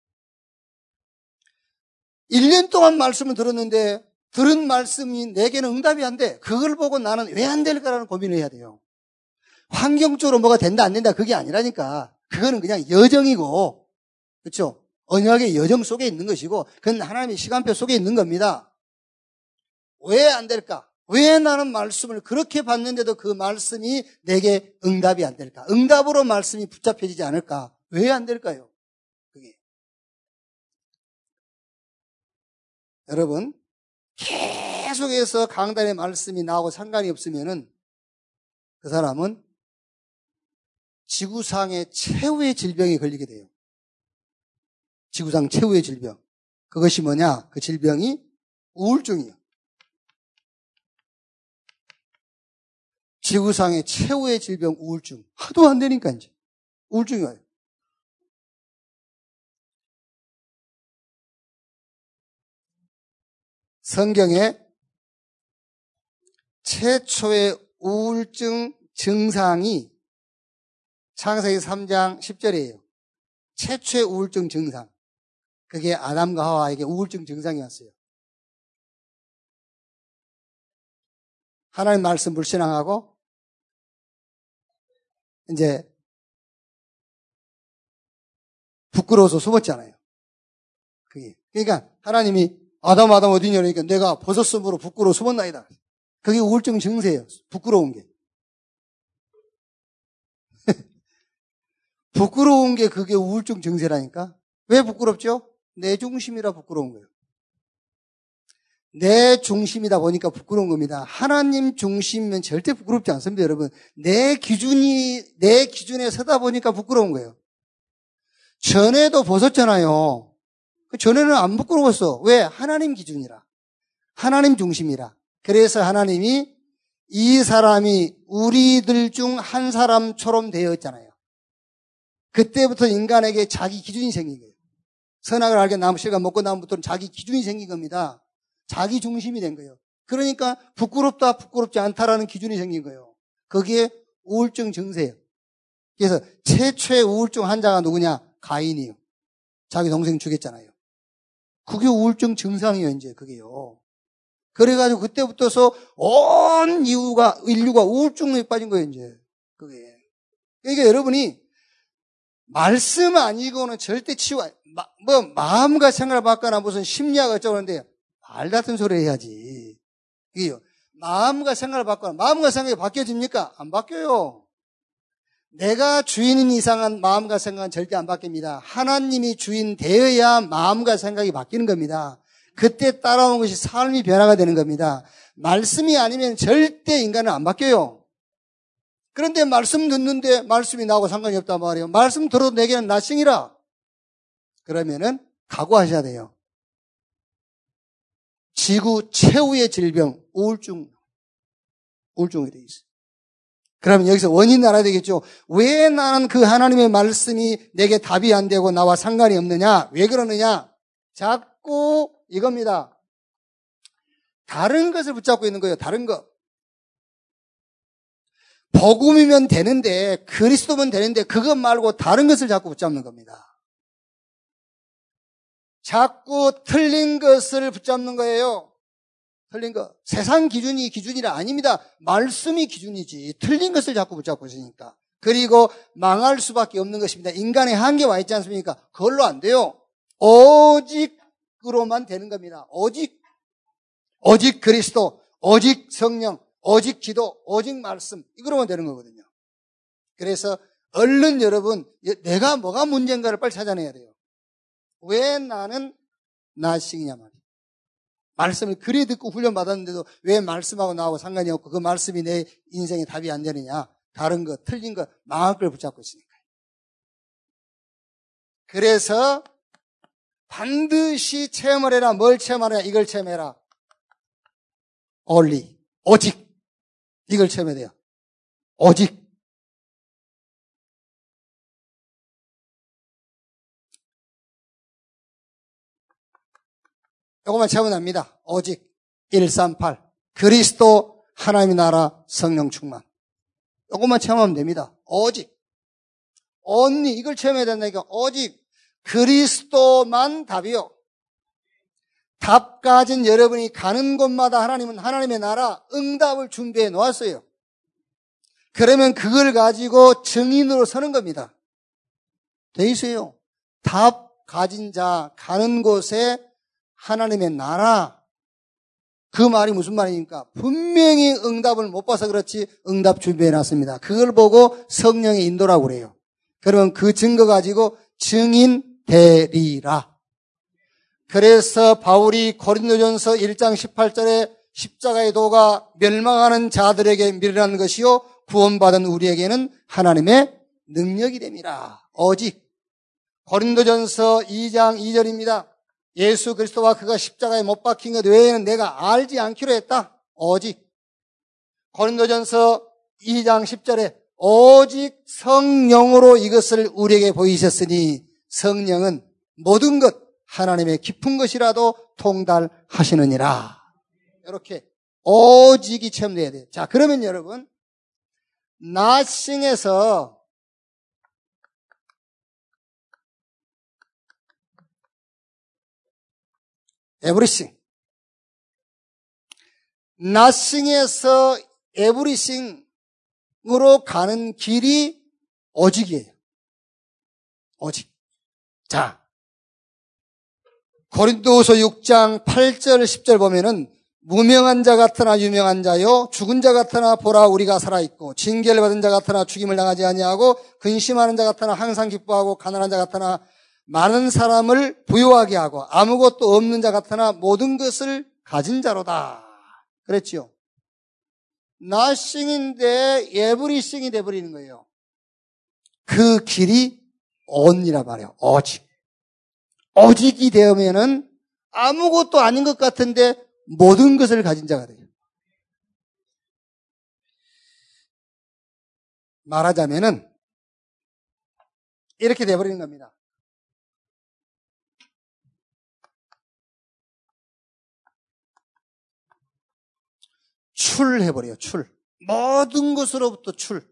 1년 동안 말씀을 들었는데 들은 말씀이 내게는 응답이 안 돼. 그걸 보고 나는 왜 안 될까라는 고민을 해야 돼요. 환경적으로 뭐가 된다 안 된다 그게 아니라니까. 그거는 그냥 여정이고, 그렇죠? 언약의 여정 속에 있는 것이고 그건 하나님의 시간표 속에 있는 겁니다. 왜 안 될까? 왜 나는 말씀을 그렇게 받는데도 그 말씀이 내게 응답이 안 될까? 응답으로 말씀이 붙잡혀지지 않을까? 왜 안 될까요? 그게. 여러분, 계속해서 강단의 말씀이 나오고 상관이 없으면은 그 사람은 지구상의 최후의 질병에 걸리게 돼요. 지구상 최후의 질병. 그것이 뭐냐? 그 질병이 우울증이에요. 지구상의 최후의 질병 우울증. 하도 안 되니까 이제 우울증이 와요. 성경에 최초의 우울증 증상이 창세기 3장 10절이에요. 최초의 우울증 증상. 그게 아담과 하와에게 우울증 증상이 왔어요. 하나님 말씀 불신앙하고 이제 부끄러워서 숨었잖아요. 그게. 그러니까 하나님이 아담 어디냐 그러니까 내가 벗었으므로 부끄러워 숨었나이다. 그게 우울증 증세예요. 부끄러운 게. 부끄러운 게 그게 우울증 증세라니까. 왜 부끄럽죠? 내 중심이라 부끄러운 거예요. 내 중심이다 보니까 부끄러운 겁니다. 하나님 중심이면 절대 부끄럽지 않습니다, 여러분. 내 기준에 서다 보니까 부끄러운 거예요. 전에도 벗었잖아요. 전에는 안 부끄러웠어. 왜? 하나님 기준이라. 하나님 중심이라. 그래서 하나님이 이 사람이 우리들 중 한 사람처럼 되었잖아요. 그때부터 인간에게 자기 기준이 생긴 거예요. 선악을 알게 나무 씨가 먹고 나무부터는 자기 기준이 생긴 겁니다. 자기 중심이 된 거예요. 그러니까 부끄럽다, 부끄럽지 않다라는 기준이 생긴 거예요. 그게 우울증 증세예요. 그래서 최초의 우울증 환자가 누구냐? 가인이요. 자기 동생 죽였잖아요. 그게 우울증 증상이에요, 이제 그게요. 그래가지고 그때부터서 온 인류가 우울증에 빠진 거예요, 이제. 그게. 그러니까 여러분이 말씀 아니고는 절대 마음과 생각을 바꿔나 무슨 심리학 어쩌고 하는데 말 같은 소리 해야지. 이게요. 마음과 생각을 바꿔나 마음과 생각이 바뀌어집니까? 안 바뀌어요. 내가 주인인 이상한 마음과 생각은 절대 안 바뀝니다. 하나님이 주인 되어야 마음과 생각이 바뀌는 겁니다. 그때 따라오는 것이 삶이 변화가 되는 겁니다. 말씀이 아니면 절대 인간은 안 바뀌어요. 그런데 말씀 듣는데 말씀이 나하고 상관이 없단 말이에요. 말씀 들어도 내게는 나싱이라. 그러면은 각오하셔야 돼요. 지구 최후의 질병, 우울증이 돼 있어요. 그러면 여기서 원인은 알아야 되겠죠. 왜 나는 그 하나님의 말씀이 내게 답이 안 되고 나와 상관이 없느냐? 왜 그러느냐? 자꾸 이겁니다. 다른 것을 붙잡고 있는 거예요. 다른 거. 복음이면 되는데, 그리스도면 되는데 그것 말고 다른 것을 자꾸 붙잡는 겁니다. 자꾸 틀린 것을 붙잡는 거예요. 틀린 거. 세상 기준이 기준이라 아닙니다. 말씀이 기준이지. 틀린 것을 자꾸 붙잡고 있으니까. 그리고 망할 수밖에 없는 것입니다. 인간의 한계와 있지 않습니까? 그걸로 안 돼요. 오직으로만 되는 겁니다. 오직 그리스도, 오직 성령, 오직 기도, 오직 말씀. 이거로만 되는 거거든요. 그래서 얼른 여러분, 내가 뭐가 문제인가를 빨리 찾아내야 돼요. 왜 나는 나식이냐 말이에요. 말씀을 그리 듣고 훈련받았는데도 왜 말씀하고 나하고 상관이 없고 그 말씀이 내 인생의 답이 안 되느냐. 다른 거, 틀린 거, 망할 걸 붙잡고 있으니까요. 그래서 반드시 체험을 해라. 뭘 체험하라? 이걸 체험해라. only. 오직. 이걸 체험해야 돼요. 오직. 이것만 체험은 합니다. 오직. 138. 그리스도 하나님의 나라 성령 충만. 이것만 체험하면 됩니다. 오직. only. 이걸 체험해야 된다니까. 오직. 그리스도만 답이요. 답 가진 여러분이 가는 곳마다 하나님은 하나님의 나라 응답을 준비해 놓았어요. 그러면 그걸 가지고 증인으로 서는 겁니다. 돼 있어요. 답 가진 자 가는 곳에 하나님의 나라. 그 말이 무슨 말입니까? 분명히 응답을 못 봐서 그렇지 응답 준비해 놨습니다. 그걸 보고 성령의 인도라고 그래요. 그러면 그 증거 가지고 증인 되리라. 그래서 바울이 고린도전서 1장 18절에 십자가의 도가 멸망하는 자들에게 미련한 것이요 구원받은 우리에게는 하나님의 능력이 됨이라. 오직 고린도전서 2장 2절입니다. 예수 그리스도와 그가 십자가에 못 박힌 것 외에는 내가 알지 않기로 했다. 오직 고린도전서 2장 10절에 오직 성령으로 이것을 우리에게 보이셨으니 성령은 모든 것 하나님의 깊은 것이라도 통달하시느니라. 이렇게 오직이 체험돼야 돼요. 자, 그러면 여러분 nothing에서 everything, nothing에서 everything으로 가는 길이 오직이에요. 오직. 자, 고린도후서 6장 8절 10절 보면은 무명한 자 같으나 유명한 자요 죽은 자 같으나 보라 우리가 살아있고 징계를 받은 자 같으나 죽임을 당하지 아니하고 근심하는 자 같으나 항상 기뻐하고 가난한 자 같으나 많은 사람을 부유하게 하고 아무것도 없는 자 같으나 모든 것을 가진 자로다. 그랬지요. nothing인데 everything이 돼버리는 거예요. 그 길이 on이라 말이에요. 오직. 오직이 되면은 아무것도 아닌 것 같은데 모든 것을 가진 자가 돼요. 말하자면은 이렇게 돼버리는 겁니다. 출해버려요. 출. 모든 것으로부터 출.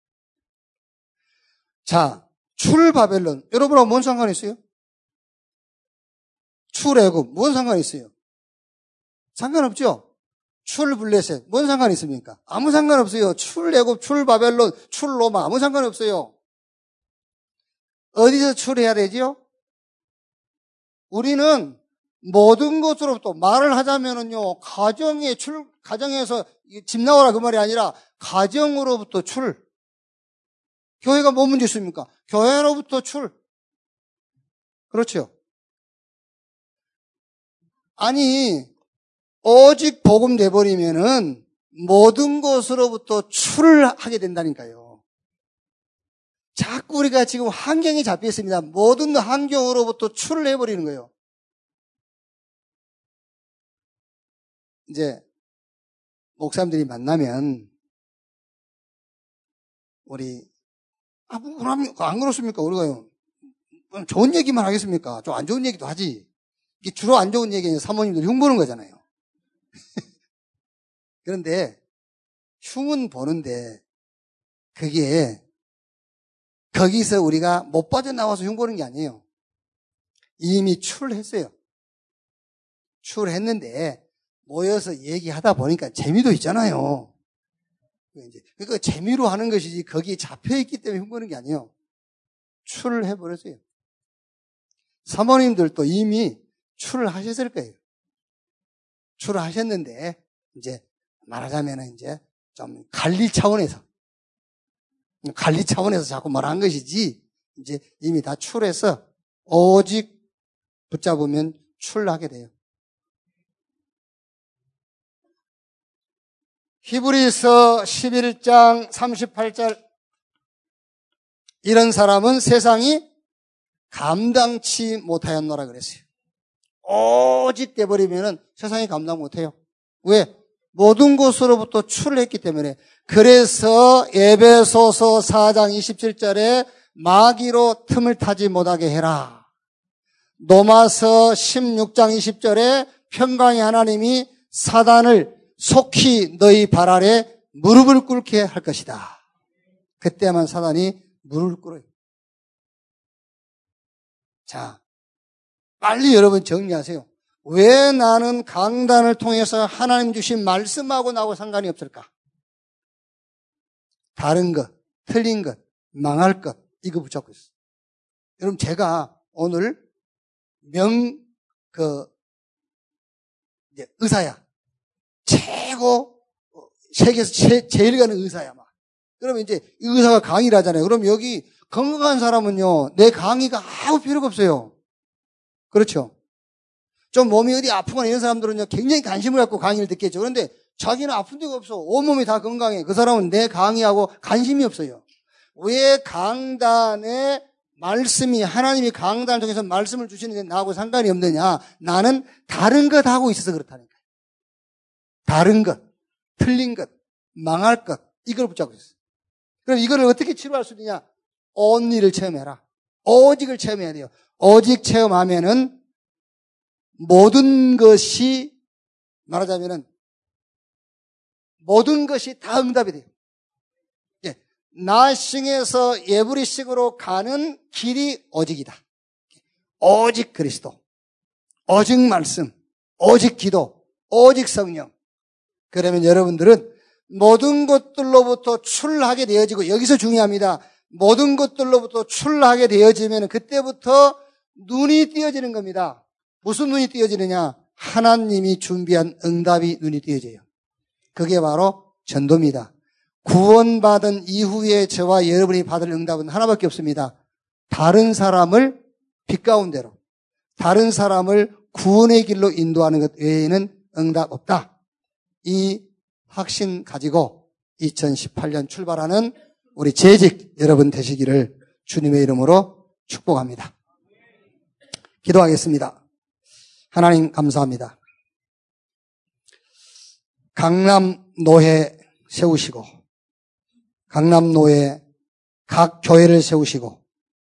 자, 출바벨론. 여러분하고 뭔 상관이 있어요? 출애굽. 뭔 상관이 있어요? 상관없죠? 출블레셋. 뭔 상관이 있습니까? 아무 상관없어요. 출애굽, 출바벨론, 출로마. 아무 상관이 없어요. 어디서 출해야 되지요? 우리는 모든 것으로부터 말을 하자면은요, 가정에서 집 나오라 그 말이 아니라 가정으로부터 출. 교회가 뭐 문제 있습니까? 교회로부터 출. 그렇죠? 아니, 오직 복음 돼버리면은 모든 것으로부터 출을 하게 된다니까요. 자꾸 우리가 지금 환경에 잡혀 있습니다. 모든 환경으로부터 출을 해버리는 거예요. 이제 목사님들이 만나면 우리 안 그렇습니까? 우리가요. 좋은 얘기만 하겠습니까? 좀 안 좋은 얘기도 하지. 이게 주로 안 좋은 얘기는 사모님들 흉보는 거잖아요. 그런데 흉은 보는데 그게 거기서 우리가 못 빠져나와서 흉보는 게 아니에요. 이미 출했어요. 출했는데 모여서 얘기하다 보니까 재미도 있잖아요. 그러니까 재미로 하는 것이지 거기에 잡혀있기 때문에 흉보는 게 아니에요. 출을 해버렸어요. 사모님들도 이미 출을 하셨을 거예요. 출을 하셨는데 이제 말하자면 이제 좀 관리 차원에서 자꾸 말한 것이지 이제 이미 다 출해서 오직 붙잡으면 출하게 돼요. 히브리서 11장 38절 이런 사람은 세상이 감당치 못하였노라 그랬어요. 오직 돼버리면은 세상이 감당 못해요. 왜? 모든 것으로부터 출했기 때문에. 그래서 에베소서 4장 27절에 마귀로 틈을 타지 못하게 해라. 로마서 16장 20절에 평강의 하나님이 사단을 속히 너희 발 아래 무릎을 꿇게 할 것이다. 그때만 사단이 무릎을 꿇어요. 자, 빨리 여러분 정리하세요. 왜 나는 강단을 통해서 하나님 주신 말씀하고 나하고 상관이 없을까? 다른 것, 틀린 것, 망할 것, 이거 붙잡고 있어요. 여러분, 제가 오늘 의사야. 최고, 세계에서 제일 가는 의사야, 막. 그러면 이제 의사가 강의를 하잖아요. 그럼 여기 건강한 사람은요, 내 강의가 아무 필요가 없어요. 그렇죠? 좀 몸이 어디 아프거나 이런 사람들은요, 굉장히 관심을 갖고 강의를 듣겠죠. 그런데 자기는 아픈 데가 없어. 온몸이 다 건강해. 그 사람은 내 강의하고 관심이 없어요. 왜 강단에 말씀이, 하나님이 강단을 통해서 말씀을 주시는데 나하고 상관이 없느냐? 나는 다른 것 하고 있어서 그렇다니까요. 다른 것, 틀린 것, 망할 것, 이걸 붙잡고 있어요. 그럼 이거를 어떻게 치료할 수 있느냐? 온리를 체험해라. 오직을 체험해야 돼요. 오직 체험하면은 모든 것이, 말하자면은 모든 것이 다 응답이 돼요. 나싱에서 예브리식으로 가는 길이 오직이다. 오직 그리스도, 오직 말씀, 오직 기도, 오직 성령. 그러면 여러분들은 모든 것들로부터 출하게 되어지고, 여기서 중요합니다. 모든 것들로부터 출하게 되어지면 그때부터 눈이 띄어지는 겁니다. 무슨 눈이 띄어지느냐? 하나님이 준비한 응답이 눈이 띄어져요. 그게 바로 전도입니다. 구원받은 이후에 저와 여러분이 받을 응답은 하나밖에 없습니다. 다른 사람을 빛 가운데로, 다른 사람을 구원의 길로 인도하는 것 외에는 응답 없다. 이 확신 가지고 2018년 출발하는 우리 재직 여러분 되시기를 주님의 이름으로 축복합니다. 기도하겠습니다. 하나님 감사합니다. 강남 노회 세우시고, 강남노에 각 교회를 세우시고,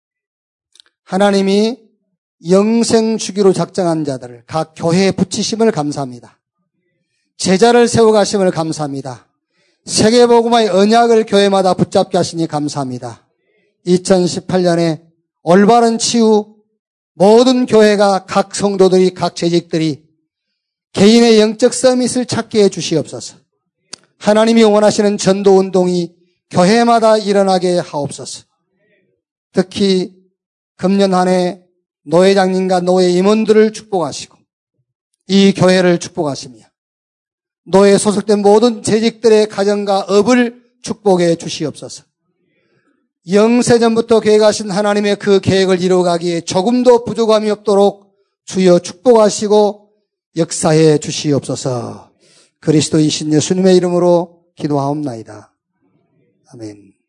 하나님이 영생 주기로 작정한 자들을 각 교회에 붙이심을 감사합니다. 제자를 세워가심을 감사합니다. 세계복음화의 언약을 교회마다 붙잡게 하시니 감사합니다. 2018년에 올바른 치유, 모든 교회가, 각 성도들이, 각 재직들이 개인의 영적 서밋을 찾게 해 주시옵소서. 하나님이 원하시는 전도운동이 교회마다 일어나게 하옵소서. 특히 금년 한 해 노회장님과 노회 임원들을 축복하시고 이 교회를 축복하시며 노회에 소속된 모든 재직들의 가정과 업을 축복해 주시옵소서. 영세전부터 계획하신 하나님의 그 계획을 이루어가기에 조금도 부족함이 없도록 주여 축복하시고 역사해 주시옵소서. 그리스도이신 예수님의 이름으로 기도하옵나이다. 아멘.